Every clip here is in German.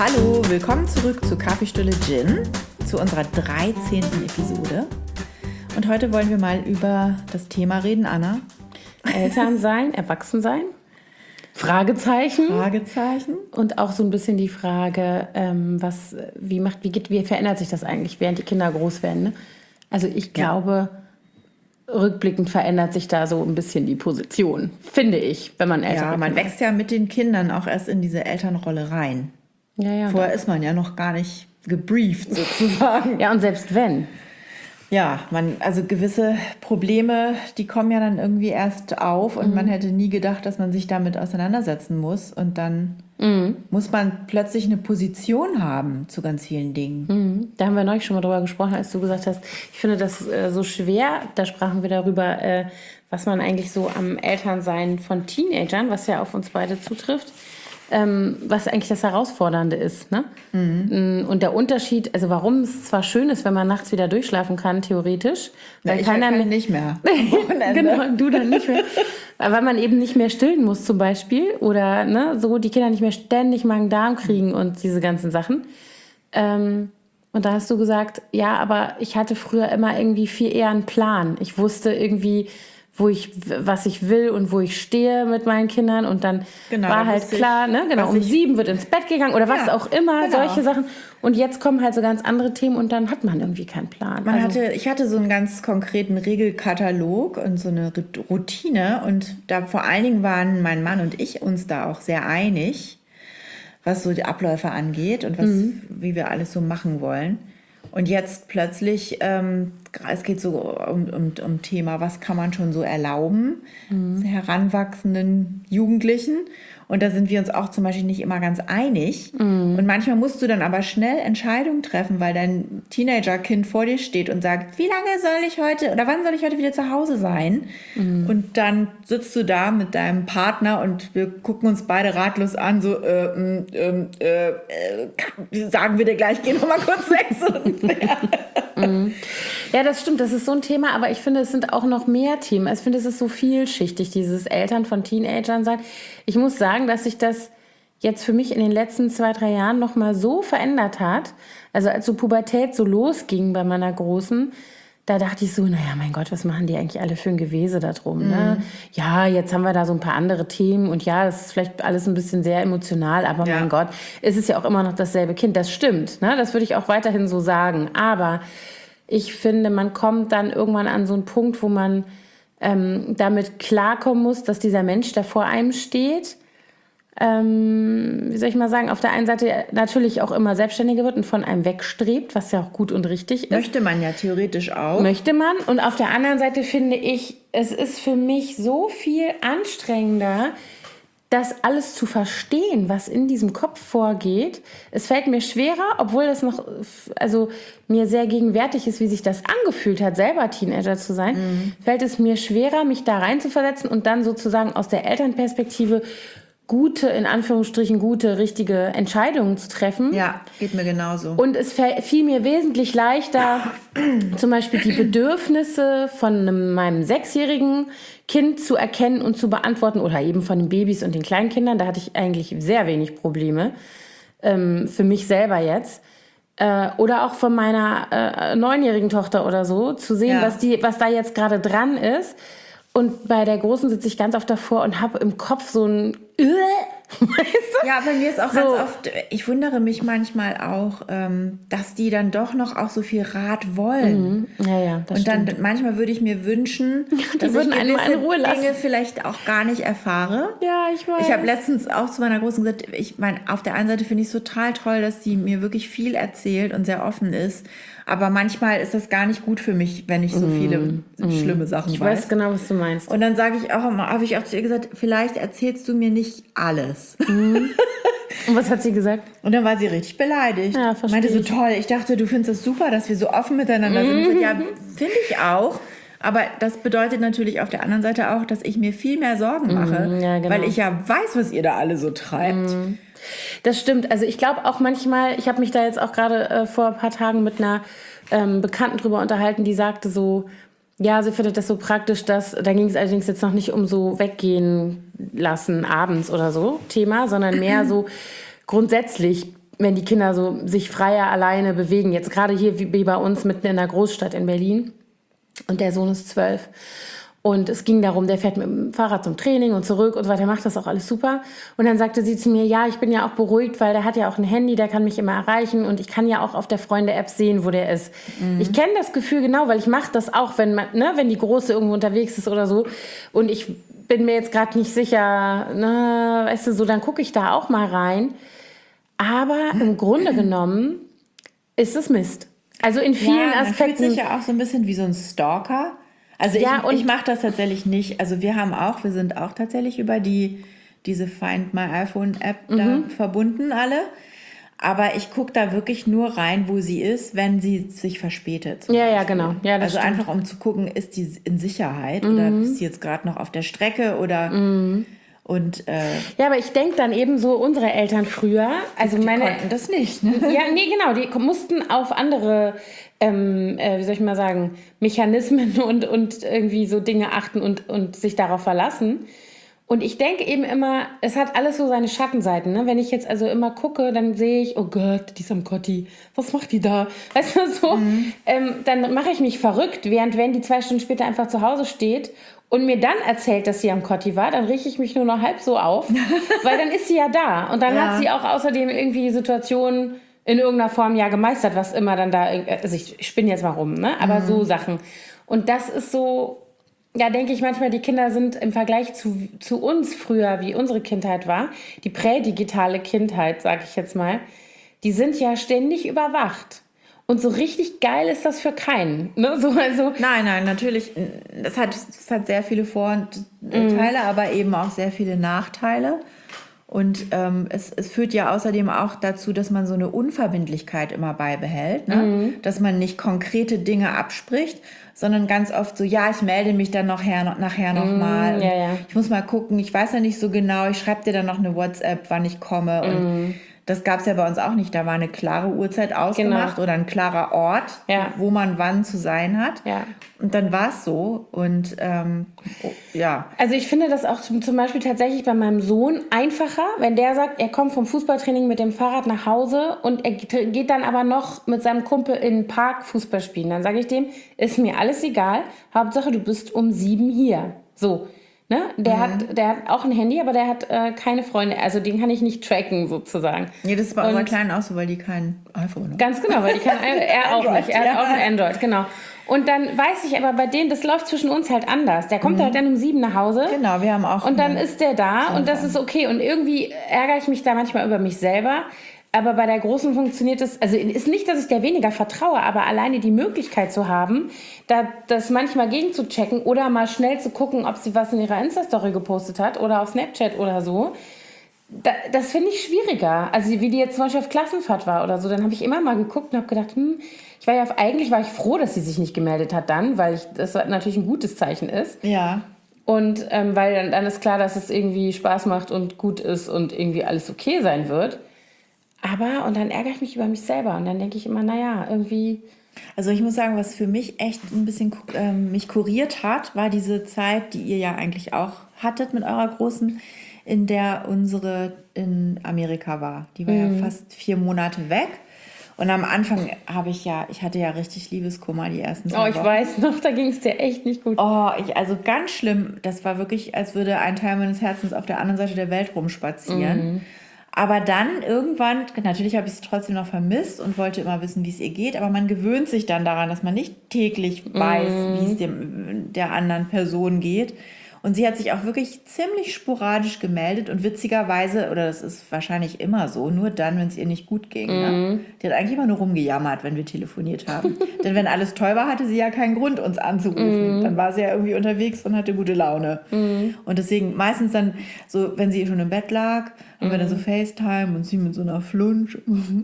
Hallo, willkommen zurück zu Kaffeestulle Gin, zu unserer 13. Episode. Und heute wollen wir mal über das Thema reden, Anna. Elternsein, Erwachsensein, Fragezeichen. Und auch so ein bisschen die Frage, wie verändert sich das eigentlich, während die Kinder groß werden? Ne? Also ich glaube, rückblickend verändert sich da so ein bisschen die Position, finde ich, wenn man älter wird. Ja, man wächst ja mit den Kindern auch erst in diese Elternrolle rein. Ja, Vorher ist man ja noch gar nicht gebrieft sozusagen. Ja, und selbst wenn. Ja, also gewisse Probleme, die kommen ja dann irgendwie erst auf und man hätte nie gedacht, dass man sich damit auseinandersetzen muss. Und dann muss man plötzlich eine Position haben zu ganz vielen Dingen. Da haben wir neulich schon mal drüber gesprochen, als du gesagt hast, ich finde das so schwer. Da sprachen wir darüber, was man eigentlich so am Elternsein von Teenagern, was ja auf uns beide zutrifft, was eigentlich das Herausfordernde ist. Ne? Und der Unterschied, also warum es zwar schön ist, wenn man nachts wieder durchschlafen kann, theoretisch. Weil ich keiner halt nicht mehr am Wochenende. Genau, du dann nicht mehr. Weil man eben nicht mehr stillen muss zum Beispiel. Oder so die Kinder nicht mehr ständig Magen-Darm kriegen und diese ganzen Sachen. Und da hast du gesagt, ja, aber ich hatte früher immer irgendwie viel eher einen Plan. Ich wusste irgendwie, was ich will und wo ich stehe mit meinen Kindern. Und dann war halt klar, um 7 wird ins Bett gegangen oder was auch immer, solche Sachen. Und jetzt kommen halt so ganz andere Themen und dann hat man irgendwie keinen Plan. Ich hatte so einen ganz konkreten Regelkatalog und so eine Routine. Und da vor allen Dingen waren mein Mann und ich uns da auch sehr einig, was so die Abläufe angeht und wie wir alles so machen wollen. Und jetzt plötzlich, es geht so um Thema, was kann man schon so erlauben, heranwachsenden Jugendlichen. Und da sind wir uns auch zum Beispiel nicht immer ganz einig. Und manchmal musst du dann aber schnell Entscheidungen treffen, weil dein Teenagerkind vor dir steht und sagt, wann soll ich heute wieder zu Hause sein? Und dann sitzt du da mit deinem Partner und wir gucken uns beide ratlos an, so, sagen wir dir gleich, geh noch mal kurz weg. Ja, das stimmt, das ist so ein Thema, aber ich finde, es sind auch noch mehr Themen. Ich finde, es ist so vielschichtig, dieses Eltern von Teenagern sein. Ich muss sagen, dass sich das jetzt für mich in den letzten 2-3 Jahren noch mal so verändert hat. Also als so Pubertät so losging bei meiner Großen, da dachte ich so, naja, mein Gott, was machen die eigentlich alle für ein Gewese da drum? Ne? Ja, jetzt haben wir da so ein paar andere Themen und ja, das ist vielleicht alles ein bisschen sehr emotional, aber mein Gott, es ist ja auch immer noch dasselbe Kind. Das stimmt, ne? Das würde ich auch weiterhin so sagen. Aber ich finde, man kommt dann irgendwann an so einen Punkt, wo man damit klarkommen muss, dass dieser Mensch, der vor einem steht, wie soll ich mal sagen, auf der einen Seite natürlich auch immer selbstständiger wird und von einem wegstrebt, was ja auch gut und richtig ist. Möchte man ja theoretisch auch. Möchte man. Und auf der anderen Seite finde ich, es ist für mich so viel anstrengender, das alles zu verstehen, was in diesem Kopf vorgeht. Es fällt mir schwerer, obwohl das noch mir sehr gegenwärtig ist, wie sich das angefühlt hat, selber Teenager zu sein, fällt es mir schwerer, mich da reinzuversetzen und dann sozusagen aus der Elternperspektive in Anführungsstrichen gute, richtige Entscheidungen zu treffen. Ja, geht mir genauso. Und es fiel mir wesentlich leichter, zum Beispiel die Bedürfnisse von meinem 6-jährigen Kind zu erkennen und zu beantworten oder eben von den Babys und den Kleinkindern. Da hatte ich eigentlich sehr wenig Probleme, für mich selber jetzt. Oder auch von meiner 9-jährigen Tochter oder so, zu sehen, was da jetzt gerade dran ist. Und bei der Großen sitze ich ganz oft davor und habe im Kopf so ein weißt du? Ja, bei mir ist auch ganz oft, ich wundere mich manchmal auch, dass die dann doch noch auch so viel Rat wollen. Ja, das und dann stimmt. Manchmal würde ich mir wünschen, dass ich gewisse Dinge vielleicht auch gar nicht erfahre. Ja, ich weiß. Ich habe letztens auch zu meiner Großen gesagt, auf der einen Seite finde ich es total toll, dass sie mir wirklich viel erzählt und sehr offen ist. Aber manchmal ist das gar nicht gut für mich, wenn ich so viele schlimme Sachen weiß. Ich weiß genau, was du meinst. Und dann habe ich auch zu ihr gesagt, vielleicht erzählst du mir nicht alles. Und was hat sie gesagt? Und dann war sie richtig beleidigt. Ja, verstehe. Meinte so, toll, ich dachte, du findest es super, dass wir so offen miteinander sind. Ich so, ja, finde ich auch. Aber das bedeutet natürlich auf der anderen Seite auch, dass ich mir viel mehr Sorgen mache, ja, genau. weil ich ja weiß, was ihr da alle so treibt. Das stimmt. Also ich glaube auch manchmal, ich habe mich da jetzt auch gerade vor ein paar Tagen mit einer Bekannten drüber unterhalten, die sagte so, ja, sie findet das so praktisch, da ging es allerdings jetzt noch nicht um so weggehen lassen abends oder so Thema, sondern mehr so grundsätzlich wenn die Kinder so sich freier alleine bewegen. Jetzt gerade hier wie bei uns mitten in der Großstadt in Berlin. Und der Sohn ist 12. Und es ging darum, der fährt mit dem Fahrrad zum Training und zurück und so weiter, macht das auch alles super. Und dann sagte sie zu mir, ja, ich bin ja auch beruhigt, weil der hat ja auch ein Handy, der kann mich immer erreichen und ich kann ja auch auf der Freunde-App sehen, wo der ist. Ich kenne das Gefühl genau, weil ich mache das auch, wenn die Große irgendwo unterwegs ist oder so und ich bin mir jetzt gerade nicht sicher, weißt du, so, dann gucke ich da auch mal rein. Aber im Grunde genommen ist es Mist. Also in vielen Aspekten. Man fühlt sich ja auch so ein bisschen wie so ein Stalker. Also ich mache das tatsächlich nicht. Also wir sind auch tatsächlich über diese Find My iPhone App da verbunden alle. Aber ich gucke da wirklich nur rein, wo sie ist, wenn sie sich verspätet. Ja, genau. Ja, das also stimmt. einfach um zu gucken, ist die in Sicherheit oder ist sie jetzt gerade noch auf der Strecke oder und ja, aber ich denke dann eben so, unsere Eltern früher, also die meine konnten das nicht. Ne? ja, nee, genau, die mussten auf andere, wie soll ich mal sagen, Mechanismen und irgendwie so Dinge achten und sich darauf verlassen. Und ich denke eben immer, es hat alles so seine Schattenseiten. Ne? Wenn ich jetzt also immer gucke, dann sehe ich, oh Gott, die ist am Kotti, was macht die da? Weißt du, so, dann mache ich mich verrückt, während wenn die 2 Stunden später einfach zu Hause steht und mir dann erzählt, dass sie am Kotti war, dann rieche ich mich nur noch halb so auf, weil dann ist sie ja da. Und dann hat sie auch außerdem irgendwie die Situation in irgendeiner Form ja gemeistert, was immer dann da, also ich spinne jetzt mal rum, ne? Aber so Sachen. Und das ist so, ja, denke ich manchmal, die Kinder sind im Vergleich zu uns früher, wie unsere Kindheit war, die prädigitale Kindheit, sage ich jetzt mal, die sind ja ständig überwacht. Und so richtig geil ist das für keinen. Ne? So, also Nein, natürlich. Es hat sehr viele Vor- und Teile, aber eben auch sehr viele Nachteile. Und es führt ja außerdem auch dazu, dass man so eine Unverbindlichkeit immer beibehält. Ne? Dass man nicht konkrete Dinge abspricht, sondern ganz oft so, ja, ich melde mich dann nachher nochmal. Ja. Ich muss mal gucken, ich weiß ja nicht so genau, ich schreibe dir dann noch eine WhatsApp, wann ich komme. Und das gab es ja bei uns auch nicht. Da war eine klare Uhrzeit ausgemacht oder ein klarer Ort, wo man wann zu sein hat. Ja. Und dann war es so. Und ja. Also ich finde das auch zum Beispiel tatsächlich bei meinem Sohn einfacher, wenn der sagt, er kommt vom Fußballtraining mit dem Fahrrad nach Hause und er geht dann aber noch mit seinem Kumpel in den Park Fußball spielen. Dann sage ich dem, ist mir alles egal, Hauptsache du bist um 7 hier. So. Ne? Der hat auch ein Handy, aber der hat keine Freunde. Also den kann ich nicht tracken sozusagen. Nee, das ist bei unseren Kleinen auch so, weil die kein iPhone haben. Ganz genau, weil er auch nicht. Er hat auch ein Android, genau. Und dann weiß ich aber bei denen, das läuft zwischen uns halt anders. Der kommt halt dann um 7 nach Hause. Genau, wir haben auch. Und dann ist der da und das ist okay. Und irgendwie ärgere ich mich da manchmal über mich selber. Aber bei der Großen funktioniert es, also ist nicht, dass ich der weniger vertraue, aber alleine die Möglichkeit zu haben, das manchmal gegenzuchecken oder mal schnell zu gucken, ob sie was in ihrer Insta-Story gepostet hat oder auf Snapchat oder so, das finde ich schwieriger. Also wie die jetzt zum Beispiel auf Klassenfahrt war oder so, dann habe ich immer mal geguckt und habe gedacht, eigentlich war ich froh, dass sie sich nicht gemeldet hat dann, weil das natürlich ein gutes Zeichen ist. Ja. Und weil dann ist klar, dass es irgendwie Spaß macht und gut ist und irgendwie alles okay sein wird. Und dann ärgere ich mich über mich selber und dann denke ich immer, naja, irgendwie. Also ich muss sagen, was für mich echt ein bisschen mich kuriert hat, war diese Zeit, die ihr ja eigentlich auch hattet mit eurer Großen, in der unsere in Amerika war. Die war ja fast 4 Monate weg. Und am Anfang ich hatte ja richtig Liebeskummer die ersten 2 Wochen. Oh, ich weiß noch, da ging es dir echt nicht gut. Also ganz schlimm. Das war wirklich, als würde ein Teil meines Herzens auf der anderen Seite der Welt rumspazieren. Aber dann irgendwann, natürlich habe ich es trotzdem noch vermisst und wollte immer wissen, wie es ihr geht. Aber man gewöhnt sich dann daran, dass man nicht täglich weiß, wie es der anderen Person geht. Und sie hat sich auch wirklich ziemlich sporadisch gemeldet und witzigerweise, oder das ist wahrscheinlich immer so, nur dann, wenn es ihr nicht gut ging. Ne? Die hat eigentlich immer nur rumgejammert, wenn wir telefoniert haben. Denn wenn alles toll war, hatte sie ja keinen Grund, uns anzurufen. Dann war sie ja irgendwie unterwegs und hatte gute Laune. Und deswegen meistens dann so, wenn sie schon im Bett lag, haben wir dann so FaceTime und sie mit so einer Flunsch.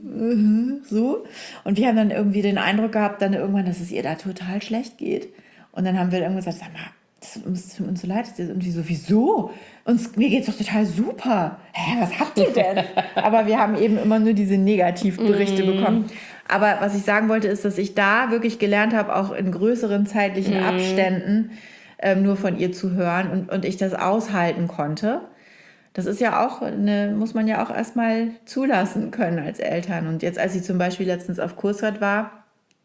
So. Und wir haben dann irgendwie den Eindruck gehabt, dann irgendwann, dass es ihr da total schlecht geht. Und dann haben wir irgendwann gesagt, sag mal, das tut uns so leid. Und die so, wieso? Mir geht's doch total super. Hä, was habt ihr denn? Aber wir haben eben immer nur diese Negativberichte bekommen. Aber was ich sagen wollte, ist, dass ich da wirklich gelernt habe, auch in größeren zeitlichen Abständen nur von ihr zu hören und ich das aushalten konnte. Das ist ja auch muss man ja auch erstmal zulassen können als Eltern. Und jetzt, als sie zum Beispiel letztens auf Kursfahrt war,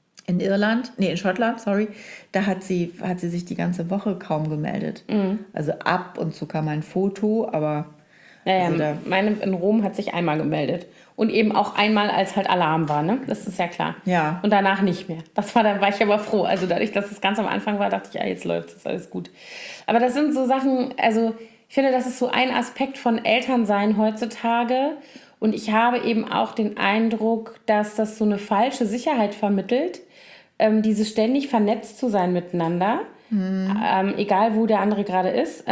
in Schottland, sorry, da hat sie sich die ganze Woche kaum gemeldet. Also ab und zu kam ein Foto, aber Naja, meine in Rom hat sich einmal gemeldet. Und eben auch einmal, als halt Alarm war, ne? Das ist ja klar. Ja. Und danach nicht mehr. Dann war ich aber froh. Also dadurch, dass es ganz am Anfang war, dachte ich, ja, jetzt läuft es, alles gut. Aber das sind so Sachen, also ich finde, das ist so ein Aspekt von Elternsein heutzutage. Und ich habe eben auch den Eindruck, dass das so eine falsche Sicherheit vermittelt, dieses ständig vernetzt zu sein miteinander, egal wo der andere gerade ist.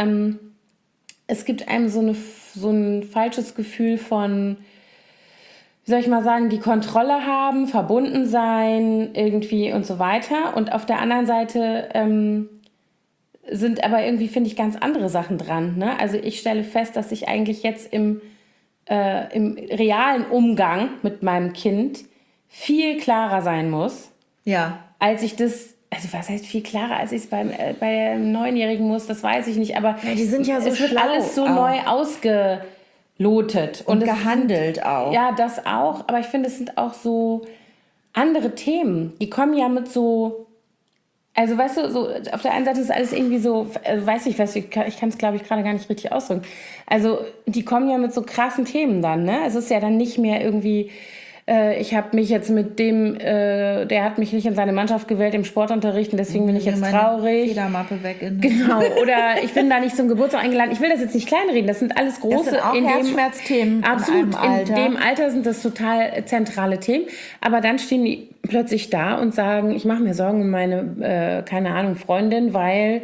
Es gibt einem so ein falsches Gefühl von, wie soll ich mal sagen, die Kontrolle haben, verbunden sein, irgendwie und so weiter. Und auf der anderen Seite sind aber irgendwie, finde ich, ganz andere Sachen dran. Ne? Also ich stelle fest, dass ich eigentlich jetzt im realen Umgang mit meinem Kind viel klarer sein muss, ja. als ich das, also was heißt viel klarer, als ich es bei dem Neunjährigen muss, das weiß ich nicht, aber Ja, die sind ja so es wird schlau alles so auch. neu ausgelotet. Und es gehandelt sind, auch. Ja, das auch, aber ich finde, es sind auch so andere Themen, die kommen ja mit so, also weißt du, so auf der einen Seite ist alles irgendwie so, weiß ich, ich kann es glaube ich gerade gar nicht richtig ausdrücken. Also die kommen ja mit so krassen Themen dann, ne? Es ist ja dann nicht mehr irgendwie, ich habe mich jetzt mit dem, der hat mich nicht in seine Mannschaft gewählt im Sportunterricht und deswegen bin ich jetzt traurig. Federmappe weg. Genau, oder ich bin da nicht zum Geburtstag eingeladen. Ich will das jetzt nicht kleinreden, das sind alles große... Das sind auch Herzschmerzthemen absolut, in einem Alter. In dem Alter sind das total zentrale Themen. Aber dann stehen die plötzlich da und sagen, ich mache mir Sorgen um meine, keine Ahnung, Freundin, weil...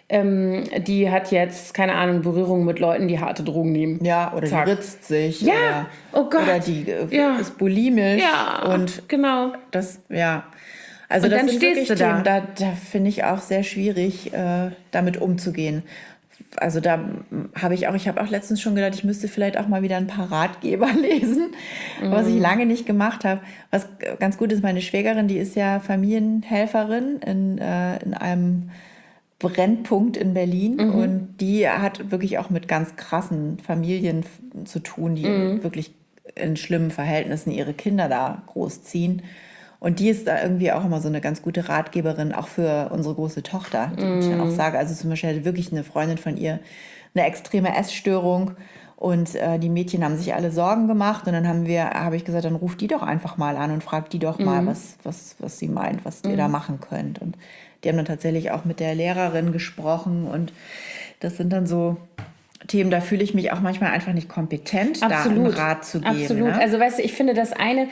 die hat jetzt, keine Ahnung, Berührung mit Leuten, die harte Drogen nehmen. Ja, oder Zack. die ritzt sich. Ja, oder, oh Gott. Oder die Ja. ist bulimisch. Ja, und genau. das, ja. Also Und das dann sind stehst wirklich du da. Themen, da finde ich auch sehr schwierig, damit umzugehen. Also da ich habe auch letztens schon gedacht, ich müsste vielleicht auch mal wieder ein paar Ratgeber lesen, was ich lange nicht gemacht habe. Was ganz gut ist, meine Schwägerin, die ist ja Familienhelferin in einem Brennpunkt in Berlin und die hat wirklich auch mit ganz krassen Familien zu tun, die wirklich in schlimmen Verhältnissen ihre Kinder da großziehen. Und die ist da irgendwie auch immer so eine ganz gute Ratgeberin, auch für unsere große Tochter, die ich dann auch sage. Also zum Beispiel hatte wirklich eine Freundin von ihr eine extreme Essstörung und die Mädchen haben sich alle Sorgen gemacht und dann habe ich gesagt, dann ruft die doch einfach mal an und fragt die doch mal, was sie meint, was ihr da machen könnt. Und die haben dann tatsächlich auch mit der Lehrerin gesprochen und das sind dann so Themen, da fühle ich mich auch manchmal einfach nicht kompetent, da einen Rat zu geben. Absolut. Ne? Also weißt du, ich finde das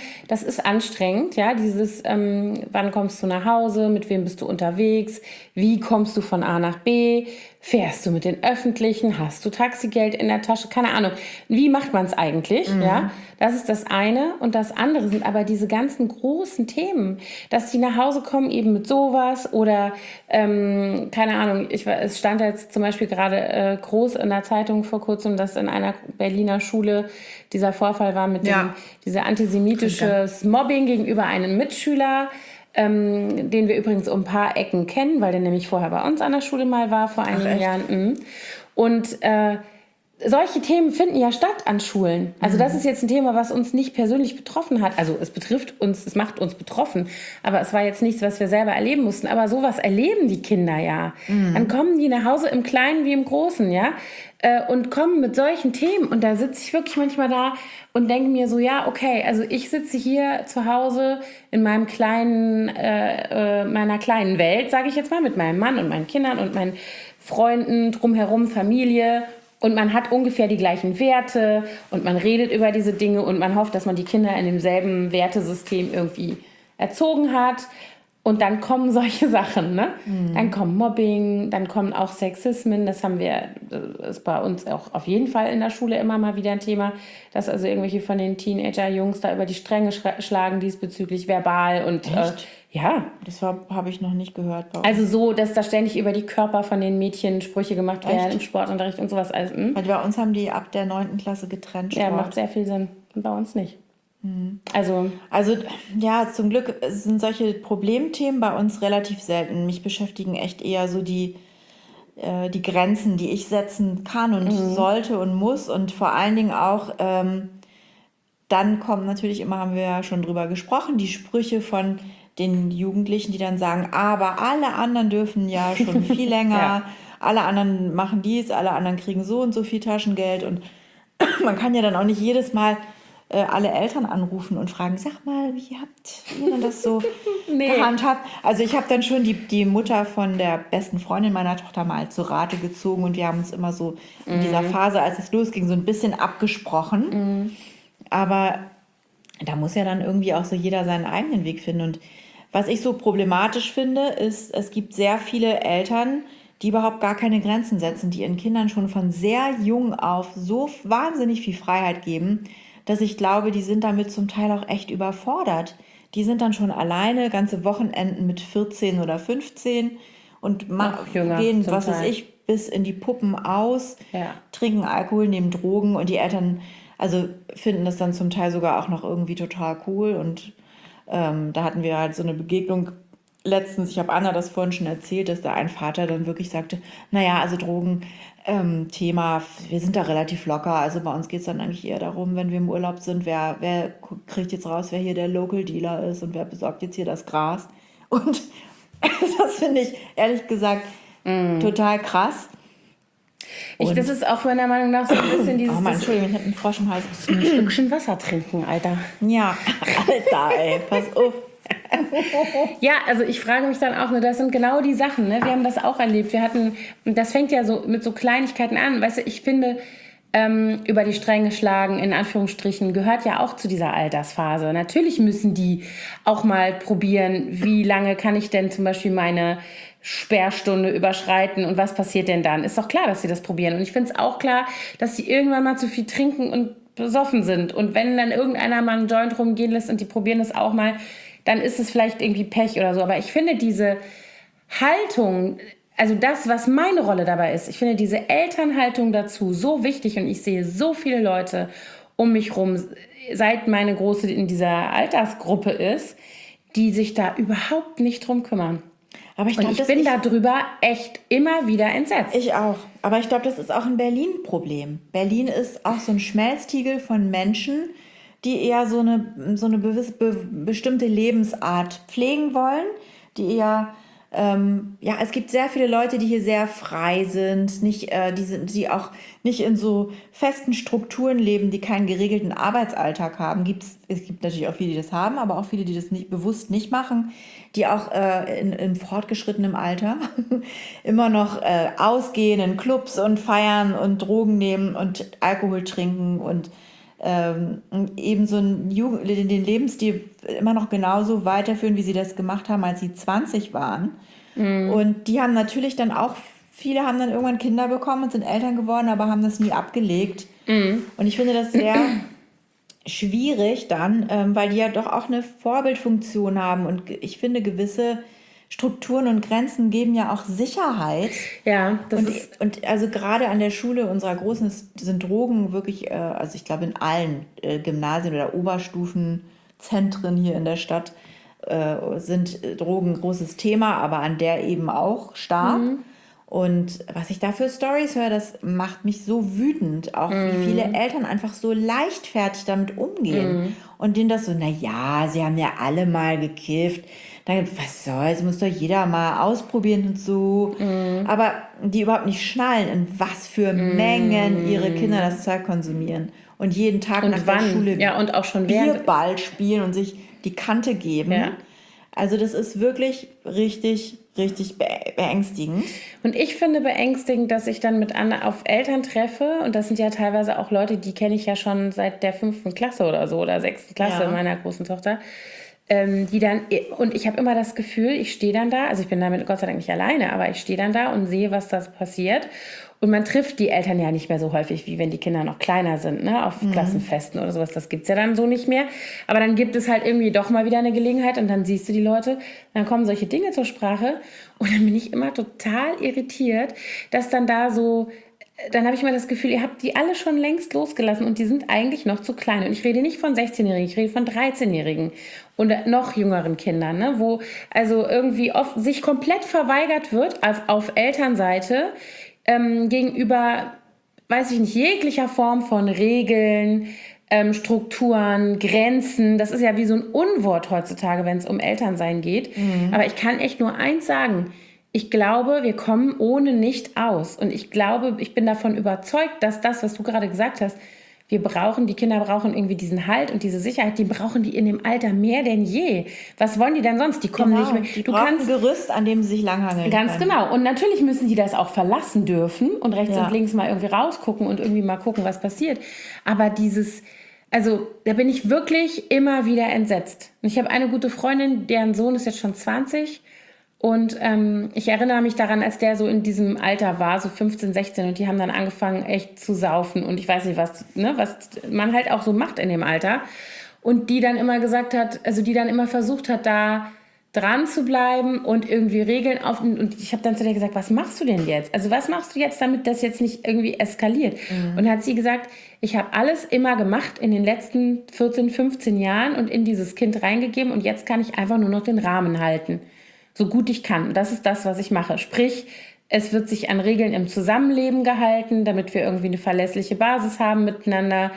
ist anstrengend, ja, dieses, wann kommst du nach Hause, mit wem bist du unterwegs, wie kommst du von A nach B, fährst du mit den Öffentlichen, hast du Taxigeld in der Tasche, keine Ahnung. Wie macht man es eigentlich, ja? Das ist das eine und das andere sind aber diese ganzen großen Themen, dass die nach Hause kommen eben mit sowas oder, keine Ahnung, es stand jetzt zum Beispiel gerade groß in der Zeitung vor kurzem, dass in einer Berliner Schule dieser Vorfall war mit dieser antisemitisches Mobbing gegenüber einem Mitschüler, den wir übrigens um ein paar Ecken kennen, weil der nämlich vorher bei uns an der Schule mal war, vor einigen Jahren. Und solche Themen finden ja statt an Schulen. Also das ist jetzt ein Thema, was uns nicht persönlich betroffen hat. Also es betrifft uns, es macht uns betroffen. Aber es war jetzt nichts, was wir selber erleben mussten. Aber sowas erleben die Kinder ja. Dann kommen die nach Hause im Kleinen wie im Großen, ja. Und kommen mit solchen Themen. Und da sitze ich wirklich manchmal da und denke mir so, ja, okay, also ich sitze hier zu Hause in meinem meiner kleinen Welt, sage ich jetzt mal, mit meinem Mann und meinen Kindern und meinen Freunden, drumherum Familie. Und man hat ungefähr die gleichen Werte und man redet über diese Dinge und man hofft, dass man die Kinder in demselben Wertesystem irgendwie erzogen hat. Und dann kommen solche Sachen, ne? Dann kommt Mobbing, dann kommen auch Sexismen. Das ist bei uns auch auf jeden Fall in der Schule immer mal wieder ein Thema, dass also irgendwelche von den Teenager-Jungs da über die Stränge schlagen diesbezüglich verbal und ja. Das habe ich noch nicht gehört. Also so, dass da ständig über die Körper von den Mädchen Sprüche gemacht werden im Sportunterricht und sowas. Also, Weil bei uns haben die ab der 9. Klasse getrennt. Ja, macht sehr viel Sinn. Und bei uns nicht. Also ja, zum Glück sind solche Problemthemen bei uns relativ selten. Mich beschäftigen echt eher so die die Grenzen, die ich setzen kann und sollte und muss. Und vor allen Dingen auch, dann kommen natürlich immer, haben wir ja schon drüber gesprochen, die Sprüche von den Jugendlichen, die dann sagen, aber alle anderen dürfen ja schon viel länger, Ja. alle anderen machen dies, alle anderen kriegen so und so viel Taschengeld. Und man kann ja dann auch nicht jedes Mal alle Eltern anrufen und fragen, sag mal, wie habt ihr denn das so gehandhabt? Also ich habe dann schon die Mutter von der besten Freundin meiner Tochter mal zu Rate gezogen und wir haben uns immer so in dieser Phase, als es losging, so ein bisschen abgesprochen. Aber da muss ja dann irgendwie auch so jeder seinen eigenen Weg finden. Und was ich so problematisch finde, ist, es gibt sehr viele Eltern, die überhaupt gar keine Grenzen setzen, die ihren Kindern schon von sehr jung auf so wahnsinnig viel Freiheit geben, dass ich glaube, die sind damit zum Teil auch echt überfordert. Die sind dann schon alleine ganze Wochenenden mit 14 oder 15 und Noch jünger gehen, zum was weiß Teil. ich, bis in die Puppen aus, Ja. trinken Alkohol, nehmen Drogen und die Eltern also finden das dann zum Teil sogar auch noch irgendwie total cool. Und da hatten wir halt so eine Begegnung letztens, ich habe Anna das vorhin schon erzählt, dass da ein Vater dann wirklich sagte, naja, also Drogen, Thema, wir sind da relativ locker. Also bei uns geht es dann eigentlich eher darum, wenn wir im Urlaub sind, wer kriegt jetzt raus, wer hier der Local Dealer ist und wer besorgt jetzt hier das Gras. Und das finde ich ehrlich gesagt total krass. Das ist auch meiner Meinung nach so ein bisschen dieses... Oh Mann, Entschuldigung, ich habe einen Frosch im Hals. ein Stückchen Wasser trinken, Alter. Ja, Alter, ey, pass auf. Ja, also ich frage mich dann auch, ne, das sind genau die Sachen, ne? Wir haben das auch erlebt. Das fängt ja so mit so Kleinigkeiten an. Weißt du, ich finde, über die Stränge schlagen, in Anführungsstrichen, gehört ja auch zu dieser Altersphase. Natürlich müssen die auch mal probieren, wie lange kann ich denn zum Beispiel meine Sperrstunde überschreiten und was passiert denn dann? Ist doch klar, dass sie das probieren. Und ich finde es auch klar, dass sie irgendwann mal zu viel trinken und besoffen sind. Und wenn dann irgendeiner mal einen Joint rumgehen lässt und die probieren das auch mal, dann ist es vielleicht irgendwie Pech oder so. Aber ich finde diese Haltung, also das, was meine Rolle dabei ist, ich finde diese Elternhaltung dazu so wichtig und ich sehe so viele Leute um mich rum, seit meine Große in dieser Altersgruppe ist, die sich da überhaupt nicht drum kümmern. Aber ich Und glaube, ich bin darüber echt immer wieder entsetzt. Ich auch. Aber ich glaube, das ist auch ein Berlin-Problem. Berlin ist auch so ein Schmelztiegel von Menschen, die eher so eine bestimmte Lebensart pflegen wollen, die eher, ja, es gibt sehr viele Leute, die hier sehr frei sind, die auch nicht in so festen Strukturen leben, die keinen geregelten Arbeitsalltag haben. Es gibt natürlich auch viele, die das haben, aber auch viele, die das nicht, bewusst nicht machen, die auch in fortgeschrittenem Alter immer noch ausgehen in Clubs und feiern und Drogen nehmen und Alkohol trinken und eben so den Lebensstil immer noch genauso weiterführen, wie sie das gemacht haben, als sie 20 waren. Und die haben natürlich dann auch, viele haben dann irgendwann Kinder bekommen und sind Eltern geworden, aber haben das nie abgelegt. Und ich finde das sehr schwierig dann, weil die ja doch auch eine Vorbildfunktion haben. Und ich finde, gewisse Strukturen und Grenzen geben ja auch Sicherheit. Ja, Und also gerade an der Schule unserer Großen sind Drogen wirklich, also ich glaube in allen Gymnasien oder Oberstufenzentren hier in der Stadt sind Drogen ein großes Thema, aber an der eben auch stark. Und was ich da für Storys höre, das macht mich so wütend, auch wie viele Eltern einfach so leichtfertig damit umgehen und denen das so, naja, sie haben ja alle mal gekifft, dann was soll's, muss doch jeder mal ausprobieren und so. Aber die überhaupt nicht schnallen, in was für Mengen ihre Kinder das Zeug konsumieren und jeden Tag und nach der Schule ja, und auch schon während. Bierball spielen und sich die Kante geben. Ja. Also das ist wirklich richtig, richtig beängstigend. Und ich finde beängstigend, dass ich dann auf Eltern treffe, und das sind ja teilweise auch Leute, die kenne ich ja schon seit der 5. Klasse oder so, oder 6. Klasse meiner großen Tochter, die dann, und ich habe immer das Gefühl, ich stehe dann da, also ich bin damit Gott sei Dank nicht alleine, aber ich stehe dann da und sehe, was da passiert. Und man trifft die Eltern ja nicht mehr so häufig, wie wenn die Kinder noch kleiner sind, ne? Auf Klassenfesten oder sowas. Das gibt es ja dann so nicht mehr. Aber dann gibt es halt irgendwie doch mal wieder eine Gelegenheit und dann siehst du die Leute, dann kommen solche Dinge zur Sprache und dann bin ich immer total irritiert, dass dann da so dann habe ich immer das Gefühl, ihr habt die alle schon längst losgelassen und die sind eigentlich noch zu klein. Und ich rede nicht von 16-Jährigen, ich rede von 13-Jährigen und noch jüngeren Kindern, ne? Wo also irgendwie oft sich komplett verweigert wird auf Elternseite gegenüber, weiß ich nicht, jeglicher Form von Regeln, Strukturen, Grenzen. Das ist ja wie so ein Unwort heutzutage, wenn es um Elternsein geht. Aber ich kann echt nur eins sagen. Ich glaube, wir kommen ohne nicht aus. Und ich glaube, ich bin davon überzeugt, dass das, was du gerade gesagt hast, die Kinder brauchen irgendwie diesen Halt und diese Sicherheit, die brauchen die in dem Alter mehr denn je. Was wollen die denn sonst? Die kommen nicht mehr. Die brauchen ein Gerüst, an dem sie sich langhangeln Ganz können. genau. Und natürlich müssen die das auch verlassen dürfen und rechts und links mal irgendwie rausgucken und irgendwie mal gucken, was passiert. Aber also da bin ich wirklich immer wieder entsetzt. Und ich habe eine gute Freundin, deren Sohn ist jetzt schon 20. Und ich erinnere mich daran, als der so in diesem Alter war, so 15, 16, und die haben dann angefangen, echt zu saufen. Und ich weiß nicht, was man halt auch so macht in dem Alter. Und die dann immer versucht hat, da dran zu bleiben und irgendwie Regeln und ich habe dann zu der gesagt, was machst du denn jetzt? Also was machst du jetzt, damit das jetzt nicht irgendwie eskaliert? Und hat sie gesagt, ich habe alles immer gemacht in den letzten 14, 15 Jahren und in dieses Kind reingegeben und jetzt kann ich einfach nur noch den Rahmen halten. So gut ich kann. Das ist das, was ich mache. Sprich, es wird sich an Regeln im Zusammenleben gehalten, damit wir irgendwie eine verlässliche Basis haben miteinander.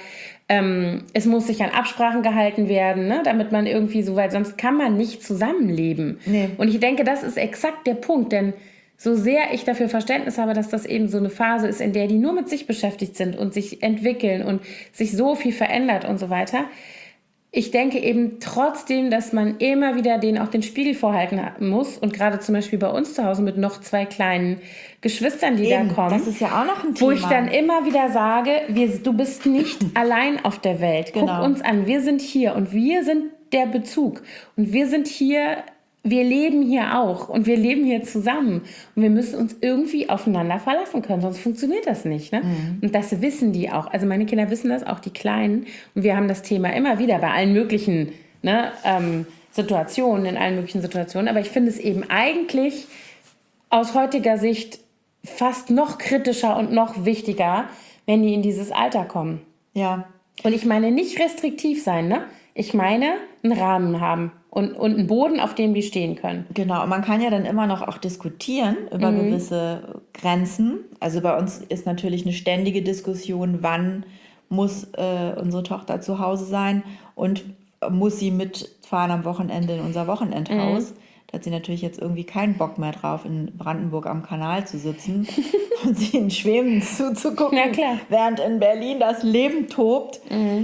Es muss sich an Absprachen gehalten werden, ne? Damit man irgendwie so, weil sonst kann man nicht zusammenleben. Nee. Und ich denke, das ist exakt der Punkt, denn so sehr ich dafür Verständnis habe, dass das eben so eine Phase ist, in der die nur mit sich beschäftigt sind und sich entwickeln und sich so viel verändert und so weiter, ich denke eben trotzdem, dass man immer wieder denen auch den Spiegel vorhalten muss. Und gerade zum Beispiel bei uns zu Hause mit noch 2 kleinen Geschwistern, die da kommen. Das ist ja auch noch ein Thema. Wo ich dann immer wieder sage, du bist nicht allein auf der Welt. Guck uns an, wir sind hier und wir sind der Bezug. Und wir sind hier, wir leben hier auch und wir leben hier zusammen. Und wir müssen uns irgendwie aufeinander verlassen können, sonst funktioniert das nicht. Ne? Und das wissen die auch. Also meine Kinder wissen das, auch die Kleinen. Und wir haben das Thema immer wieder bei allen möglichen Situationen, in allen möglichen Situationen. Aber ich finde es eben eigentlich aus heutiger Sicht fast noch kritischer und noch wichtiger, wenn die in dieses Alter kommen. Ja. Und ich meine nicht restriktiv sein, ne? Ich meine einen Rahmen haben und einen Boden, auf dem die stehen können. Genau, und man kann ja dann immer noch auch diskutieren über gewisse Grenzen. Also bei uns ist natürlich eine ständige Diskussion, wann muss unsere Tochter zu Hause sein und muss sie mitfahren am Wochenende in unser Wochenendhaus. Da hat sie natürlich jetzt irgendwie keinen Bock mehr drauf, in Brandenburg am Kanal zu sitzen und sie in Schwämen zuzugucken, während in Berlin das Leben tobt.